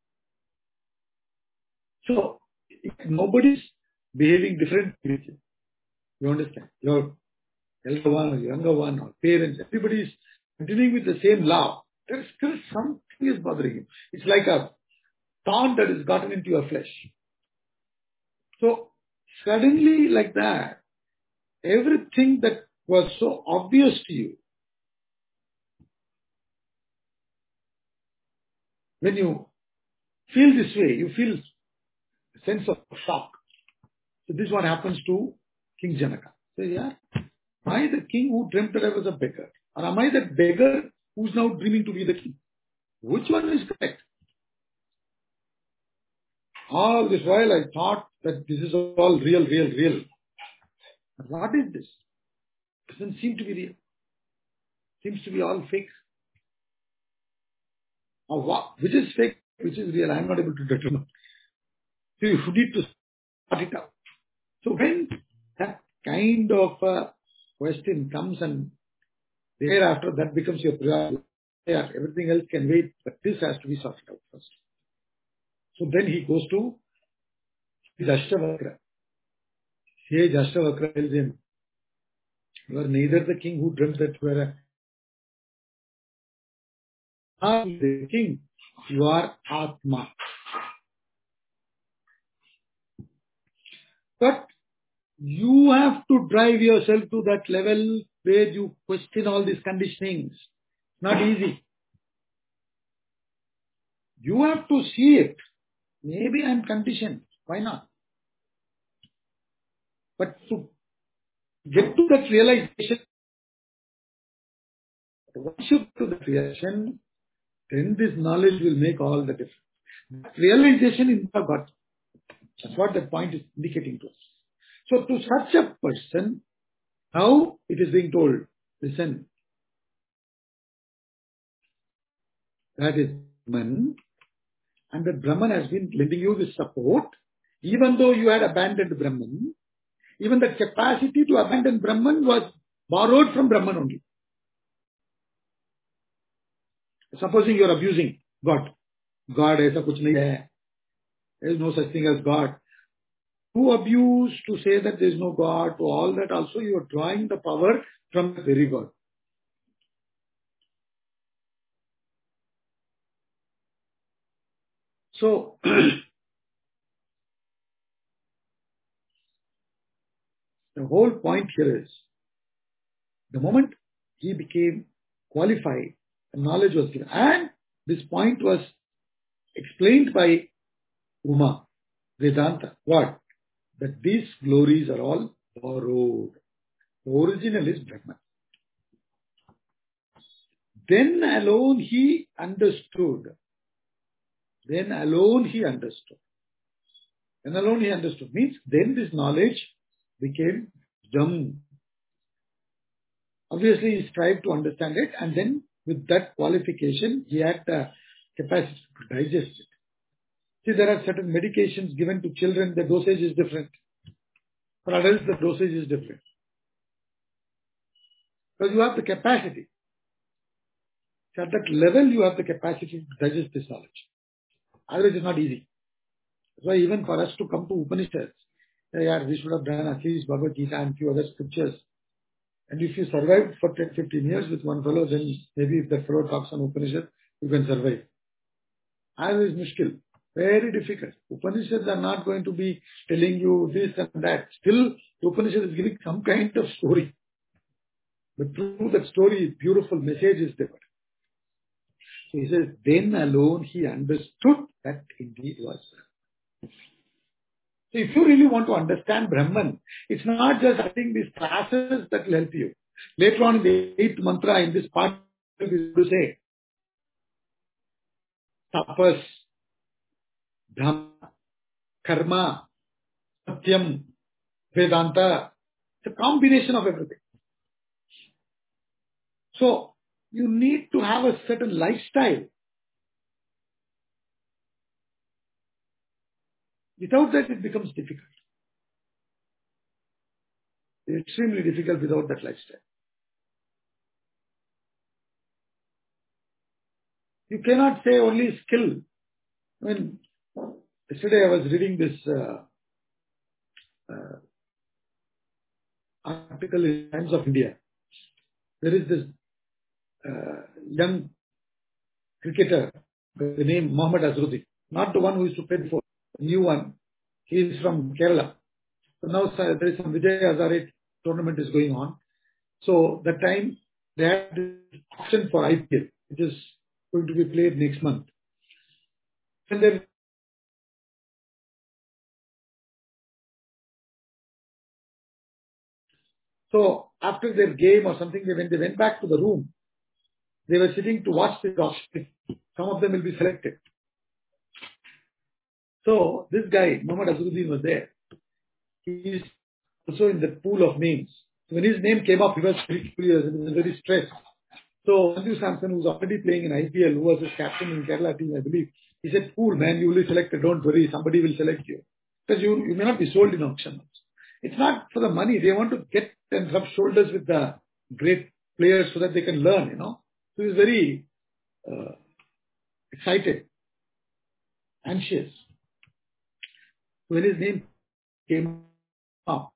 So, if nobody's behaving differently, you understand? Your elder one or younger one or parents, everybody is continuing with the same law. There is still something is bothering you. It's like a thorn that has gotten into your flesh. So, suddenly like that, everything that was so obvious to you, when you feel this way, you feel a sense of shock. So this is what happens to King Janaka. So yeah, am I the king who dreamt that I was a beggar? Or am I that beggar who's now dreaming to be the king? Which one is correct? All this while I thought that this is all real. But what is this? It doesn't seem to be real. Seems to be all fake. Or what? Which is fake, which is real? I am not able to determine. So you need to sort it out. So when that kind of a question comes and thereafter that becomes your priority, everything else can wait, but this has to be sorted out first. So then he goes to Ashtavakra. Sage Ashtavakra tells him, you are neither the king who dreamt that you are the king, you are Atma. But you have to drive yourself to that level where you question all these conditionings. Not easy. You have to see it. Maybe I'm conditioned. Why not? But to get to that realization, once you get to that realization, then this knowledge will make all the difference. That realization in the gut. That's what that point is indicating to us. So to such a person, now it is being told, listen, that is Brahman, and the Brahman has been lending you this support, even though you had abandoned Brahman, even the capacity to abandon Brahman was borrowed from Brahman only. Supposing you are abusing God. God, aisa kuch nahi hai. There is no such thing as God. To abuse, to say that there is no God, to all that also you are drawing the power from the very God. So, the whole point here is, the moment he became qualified, the knowledge was given. And this point was explained by Uma, Vedanta. What? That these glories are all borrowed. The original is Brahman. Then alone he understood. Then alone he understood. Then alone he understood. Means then this knowledge became wisdom. Obviously he strived to understand it, and then with that qualification he had the capacity to digest it. See, there are certain medications given to children, the dosage is different. For adults the dosage is different. Because you have the capacity. So at that level you have the capacity to digest this knowledge. Otherwise it's not easy. That's why even for us to come to Upanishads, we should have done at least Bhagavad Gita and few other scriptures. And if you survive for 10, 15 years with one fellow, then maybe if that fellow talks on Upanishad, you can survive. Otherwise mushkil. Very difficult. Upanishads are not going to be telling you this and that. Still, the Upanishad is giving some kind of story. But through that story, beautiful message is there. So he says, then alone he understood that indeed was Brahman. So if you really want to understand Brahman, it's not just having these classes that will help you. Later on in the 8th mantra, in this part, we will say, tapas, dhamma, karma, satyam, Vedanta. It's a combination of everything. So, you need to have a certain lifestyle. Without that, it becomes difficult. It's extremely difficult without that lifestyle. You cannot say only skill. I mean, yesterday I was reading this article in Times of India. There is this young cricketer, the name Mohammad Azharuddin, not the one who used to play before, the new one. He is from Kerala. So now there is some Vijay Hazare tournament is going on. So that time they had this option for IPL, which is going to be played next month. And then so after their game or something, when they went back to the room, they were sitting to watch the auction. Some of them will be selected. So this guy, Muhammad Azharuddin, was there. He is also in the pool of names. When his name came up, he was very curious and he was very stressed. So Sanju Samson, who was already playing in IPL, who was his captain in Kerala team, I believe, he said, cool man, you will be selected, don't worry, somebody will select you. Because you may not be sold in auction. It's not for the money. They want to get and rub shoulders with the great players so that they can learn, So he's very excited, anxious. When his name came up,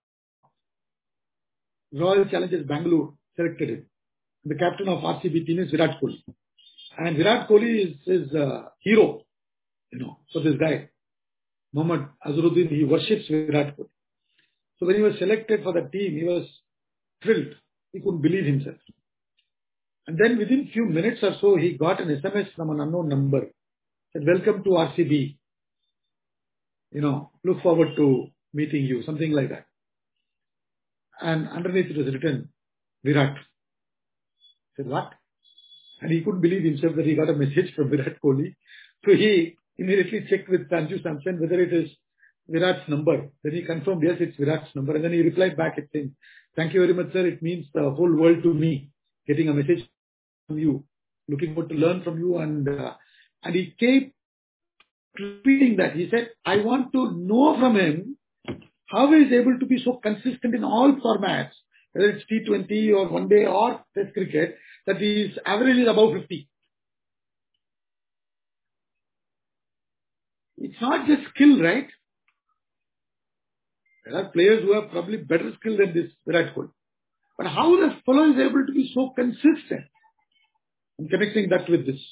Royal Challengers Bangalore selected him. The captain of RCB team is Virat Kohli. And Virat Kohli is his hero, So this guy, Muhammad Azharuddin, he worships Virat Kohli. So when he was selected for the team, he was thrilled. He couldn't believe himself. And then within few minutes or so, he got an SMS from an unknown number. Said, welcome to RCB. Look forward to meeting you. Something like that. And underneath it was written, Virat. Said, what? And he couldn't believe himself that he got a message from Virat Kohli. So he immediately checked with Sanju Samson whether it is Virat's number. Then he confirmed, yes, it's Virat's number. And then he replied back and saying, thank you very much, sir. It means the whole world to me, getting a message from you. Looking forward to learn from you. And he kept repeating that. He said, I want to know from him how he is able to be so consistent in all formats, whether it's T20 or one day or Test cricket, that his average is above 50. It's not just skill, right? There are players who have probably better skill than this Virat Kohli. But how the fellow is able to be so consistent? I'm connecting that with this.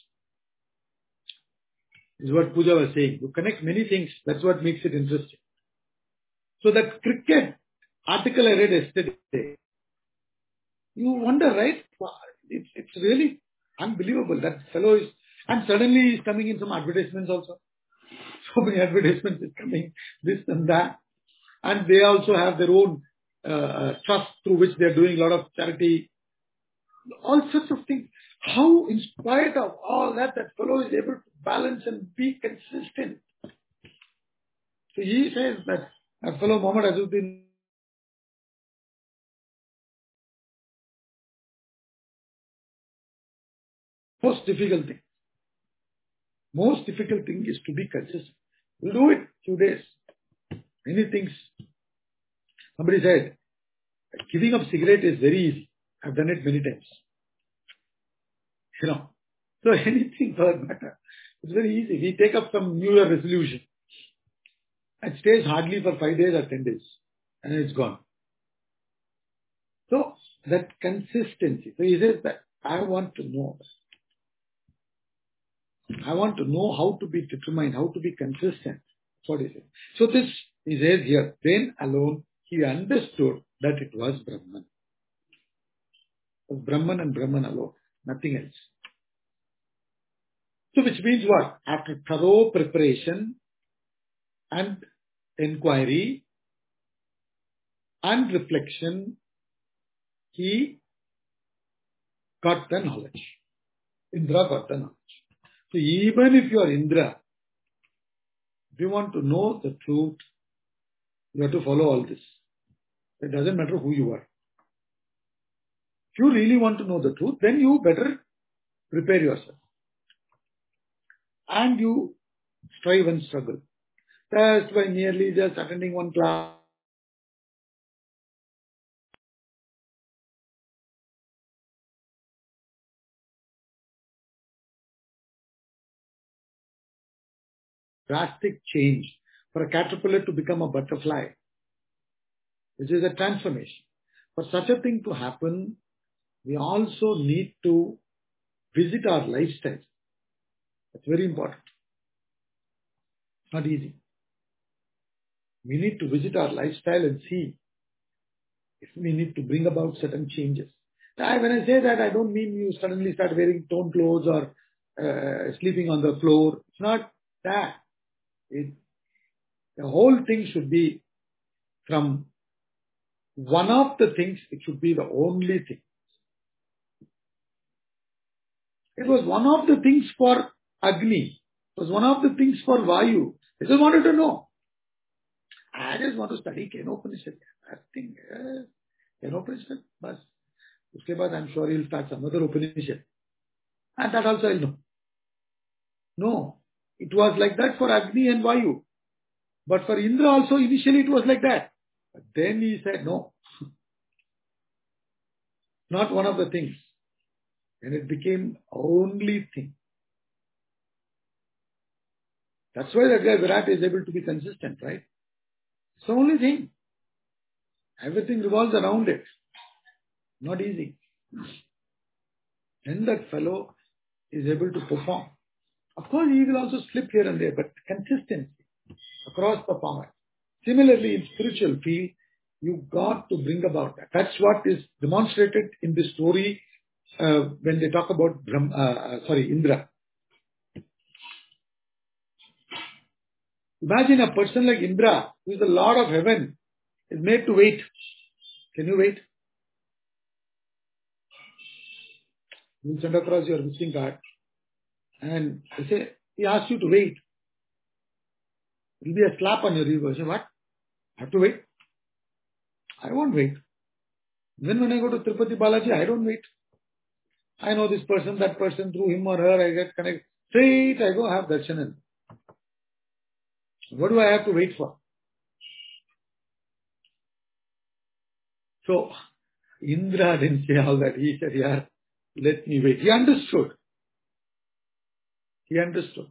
This is what Pooja was saying. You connect many things. That's what makes it interesting. So that cricket article I read yesterday, you wonder, right? It's really unbelievable. That fellow is, and suddenly he's coming in some advertisements also. So many advertisements is coming, this and that. And they also have their own trust through which they're doing a lot of charity. All sorts of things. How, in spite of all that, that fellow is able to balance and be consistent. So he says that fellow Mohammad Azharuddin, most difficult thing is to be consistent. You do it few days. Many things. Somebody said, giving up cigarette is very easy. I've done it many times. So anything for that matter, it's very easy. We take up some New Year resolution. It stays hardly for 5 days or 10 days. And it's gone. So that consistency. So he says that I want to know. I want to know how to be determined, how to be consistent. That's what he says. So this, he says here, then alone he understood that it was Brahman. It was Brahman and Brahman alone. Nothing else. So which means what? After thorough preparation and inquiry and reflection, he got the knowledge. Indra got the knowledge. So even if you are Indra, if you want to know the truth, you have to follow all this. It doesn't matter who you are. If you really want to know the truth, then you better prepare yourself. And you strive and struggle. Just by merely just attending one class, drastic change for a caterpillar to become a butterfly, which is a transformation. For such a thing to happen, we also need to visit our lifestyle. That's very important. It's not easy. We need to visit our lifestyle and see if we need to bring about certain changes. Now, when I say that, I don't mean you suddenly start wearing torn clothes or sleeping on the floor. It's not that. The whole thing should be from one of the things, it should be the only thing. It was one of the things for Agni. It was one of the things for Vayu. I just wanted to know. I just want to study Kenopanishad. I think, Kenopanishad, but uske baad I'm sure he'll start some other Upanishad. And that also I'll know. No, it was like that for Agni and Vayu. But for Indra also initially it was like that. But then he said, no. Not one of the things. And it became only thing. That's why that guy Virat is able to be consistent, right? It's the only thing. Everything revolves around it. Not easy. Then that fellow is able to perform. Of course, he will also slip here and there, but consistency across the format. Similarly, in spiritual field, You got to bring about that. That's what is demonstrated in this story when they talk about Indra. Imagine a person like Indra, who is the Lord of heaven, is made to wait. Can you wait? You send across your visiting card and they say, he asks you to wait. It will be a slap on your ego. Say, what? I have to wait? I won't wait. Then when I go to Tirupati Balaji, I don't wait. I know this person, that person, through him or her, I get connected. Straight, I go have darshan. What do I have to wait for? So, Indra didn't say all that. He said, yeah, let me wait. He understood. He understood.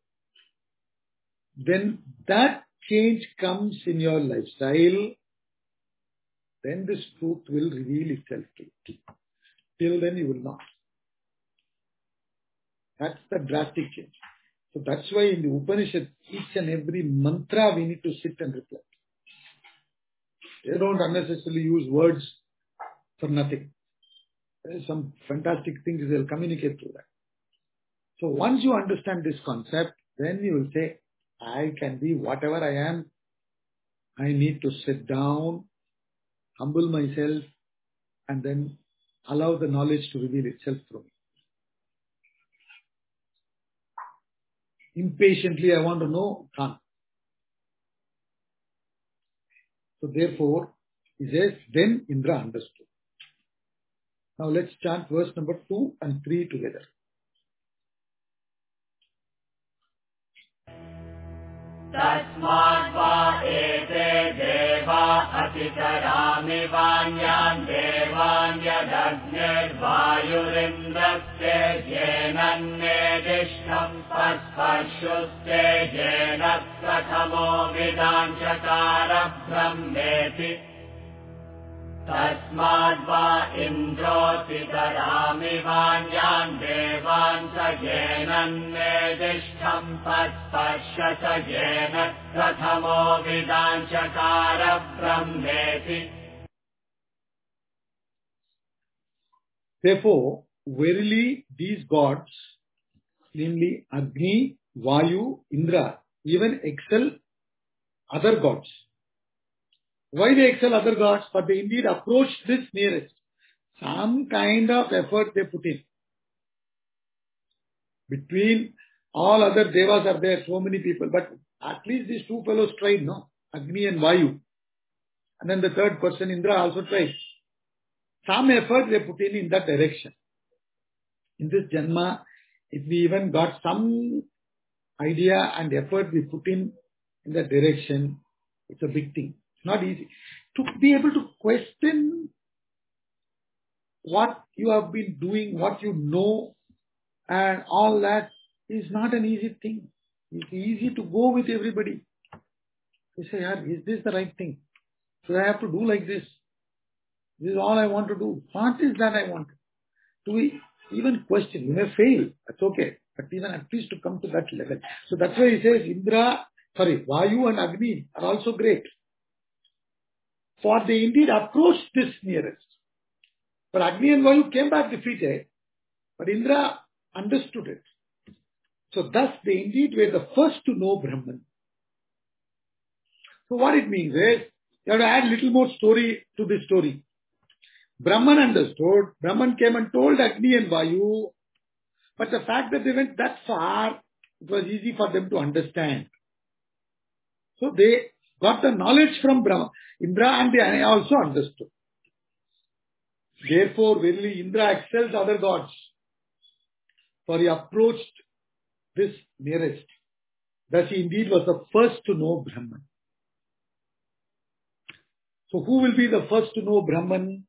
When that change comes in your lifestyle, then this truth will reveal itself to you. Till then you will not. That's the drastic change. So that's why in the Upanishad, each and every mantra we need to sit and reflect. They don't unnecessarily use words for nothing. There is some fantastic things they'll communicate through that. So once you understand this concept, then you will say, I can be whatever I am. I need to sit down, humble myself, and then allow the knowledge to reveal itself through me. Impatiently, I want to know, can't. So therefore, he says, then Indra understood. Now let's chant verse number 2 and 3 together. Tasmādvā ete deva atikarāmi vānyān devānyadagnirdvāyurindraste jenannedishtam paspashuste jenat prathamo vidanchakara brahmeti Tasmādvā indroti karāmi vānyān devān sajenannedishtam paspashata jenat prathamo vidanchakara brahmeti. Therefore, verily these gods, namely Agni, Vayu, Indra, even excel other gods. Why they excel other gods? For they indeed approach this nearest. Some kind of effort they put in. Between all other devas are there, so many people. But at least these two fellows tried, no? Agni and Vayu. And then the third person, Indra, also tried. Some effort they put in that direction. In this Janma, if we even got some idea and effort we put in that direction, it's a big thing. Not easy. To be able to question what you have been doing, what you know, and all that is not an easy thing. It's easy to go with everybody. You say, is this the right thing? Should I have to do like this? This is all I want to do. What is that I want? To even question. You may fail. That's okay. But even at least to come to that level. So that's why he says Vayu and Agni are also great. For they indeed approached this nearest. But Agni and Vayu came back defeated. But Indra understood it. So thus they indeed were the first to know Brahman. So what it means is, you have to add little more story to this story. Brahman understood. Brahman came and told Agni and Vayu. But the fact that they went that far, it was easy for them to understand. So they got the knowledge from Indra and they also understood. Therefore, verily Indra excels other gods. For he approached this nearest. Thus he indeed was the first to know Brahman. So who will be the first to know Brahman?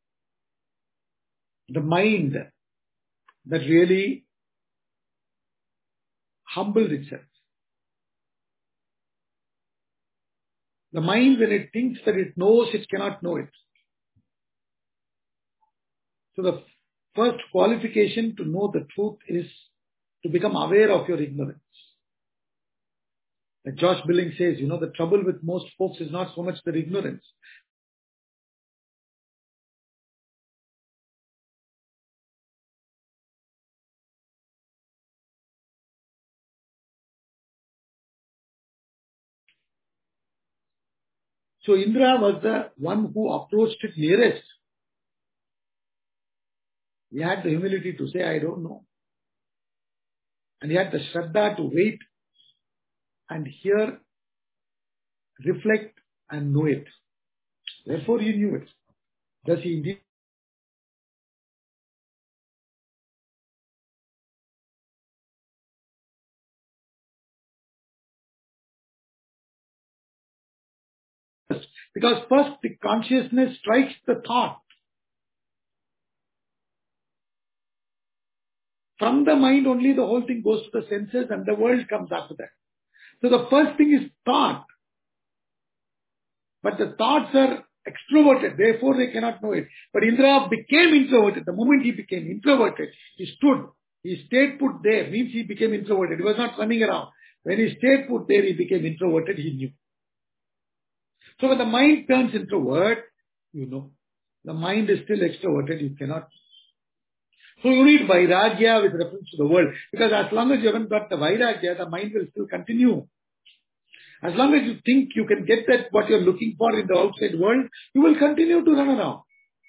The mind that really humbled itself. The mind, when it thinks that it knows, it cannot know it. So the first qualification to know the truth is to become aware of your ignorance. Like Josh Billings says, the trouble with most folks is not so much their ignorance. So Indra was the one who approached it nearest. He had the humility to say, I don't know. And he had the Shraddha to wait and hear, reflect and know it. Therefore he knew it. Thus he indeed. Because first the consciousness strikes the thought. From the mind only the whole thing goes to the senses and the world comes after that. So the first thing is thought. But the thoughts are extroverted, therefore they cannot know it. But Indra became introverted. The moment he became introverted, he stood. He stayed put there, means he became introverted. He was not running around. When he stayed put there, he became introverted, he knew. So when the mind turns introvert, you know. The mind is still extroverted, you cannot. So you need vairagya with reference to the world. Because as long as you haven't got the vairagya, the mind will still continue. As long as you think you can get that what you're looking for in the outside world, you will continue to run around.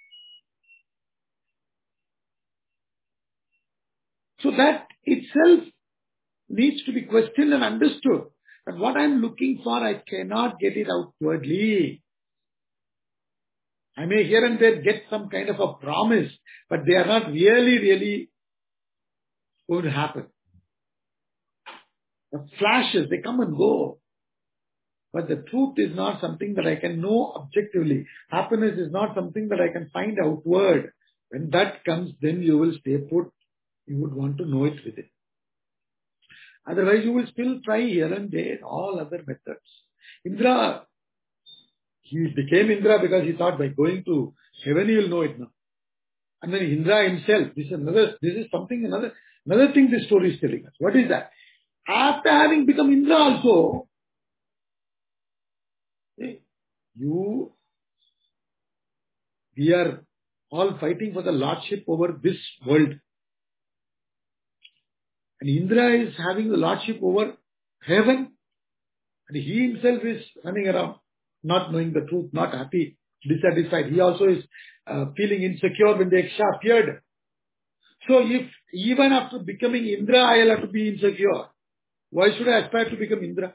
So that itself needs to be questioned and understood. That what I'm looking for, I cannot get it outwardly. I may here and there get some kind of a promise, but they are not really going to happen. The flashes, they come and go. But the truth is not something that I can know objectively. Happiness is not something that I can find outward. When that comes, then you will stay put. You would want to know it within. Otherwise, you will still try here and there, all other methods. Indra, he became Indra because he thought by going to heaven he will know it now. And then Indra himself, this is something, another thing this story is telling us. What is that? After having become Indra also, we are all fighting for the lordship over this world. And Indra is having the lordship over heaven. And he himself is running around, not knowing the truth, not happy, dissatisfied. He also is feeling insecure when the Yaksha appeared. So if even after becoming Indra, I will have to be insecure, why should I aspire to become Indra?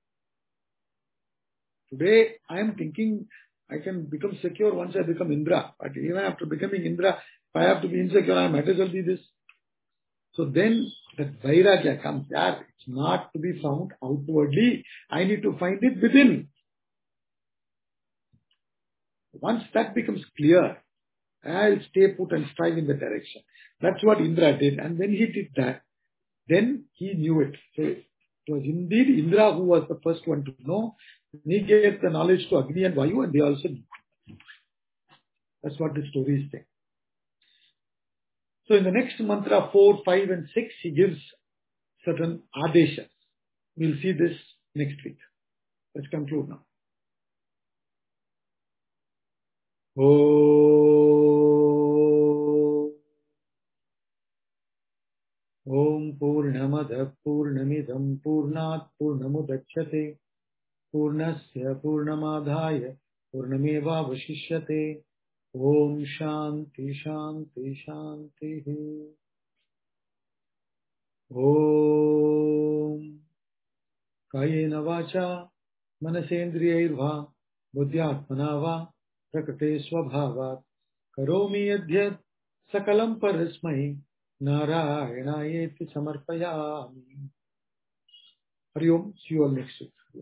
Today, I am thinking I can become secure once I become Indra. But even after becoming Indra, if I have to be insecure, I might as well be this. So then that vairagya comes there. It's not to be found outwardly. I need to find it within. Once that becomes clear, I'll stay put and strive in the direction. That's what Indra did. And when he did that, then he knew it. So it was indeed Indra who was the first one to know. He gave the knowledge to Agni and Vayu and they also knew. That's what the story is saying. So in the next mantra 4, 5 and 6, he gives certain adeshas. We'll see this next week. Let's conclude now. Om Purnamada Purnamidam Purnat Purnamudachyate Purnasya Purnamadhaya Purnameva Vashishyate Om Shanti Shanti Shanti Om Kayena Vacha Manasendriyairva Buddhyatmana Va Prakate Swabhavat Karomi Adhyat Sakalam Parasmai Narayana Yeti Samarpayami. Hari Om. See you all next week.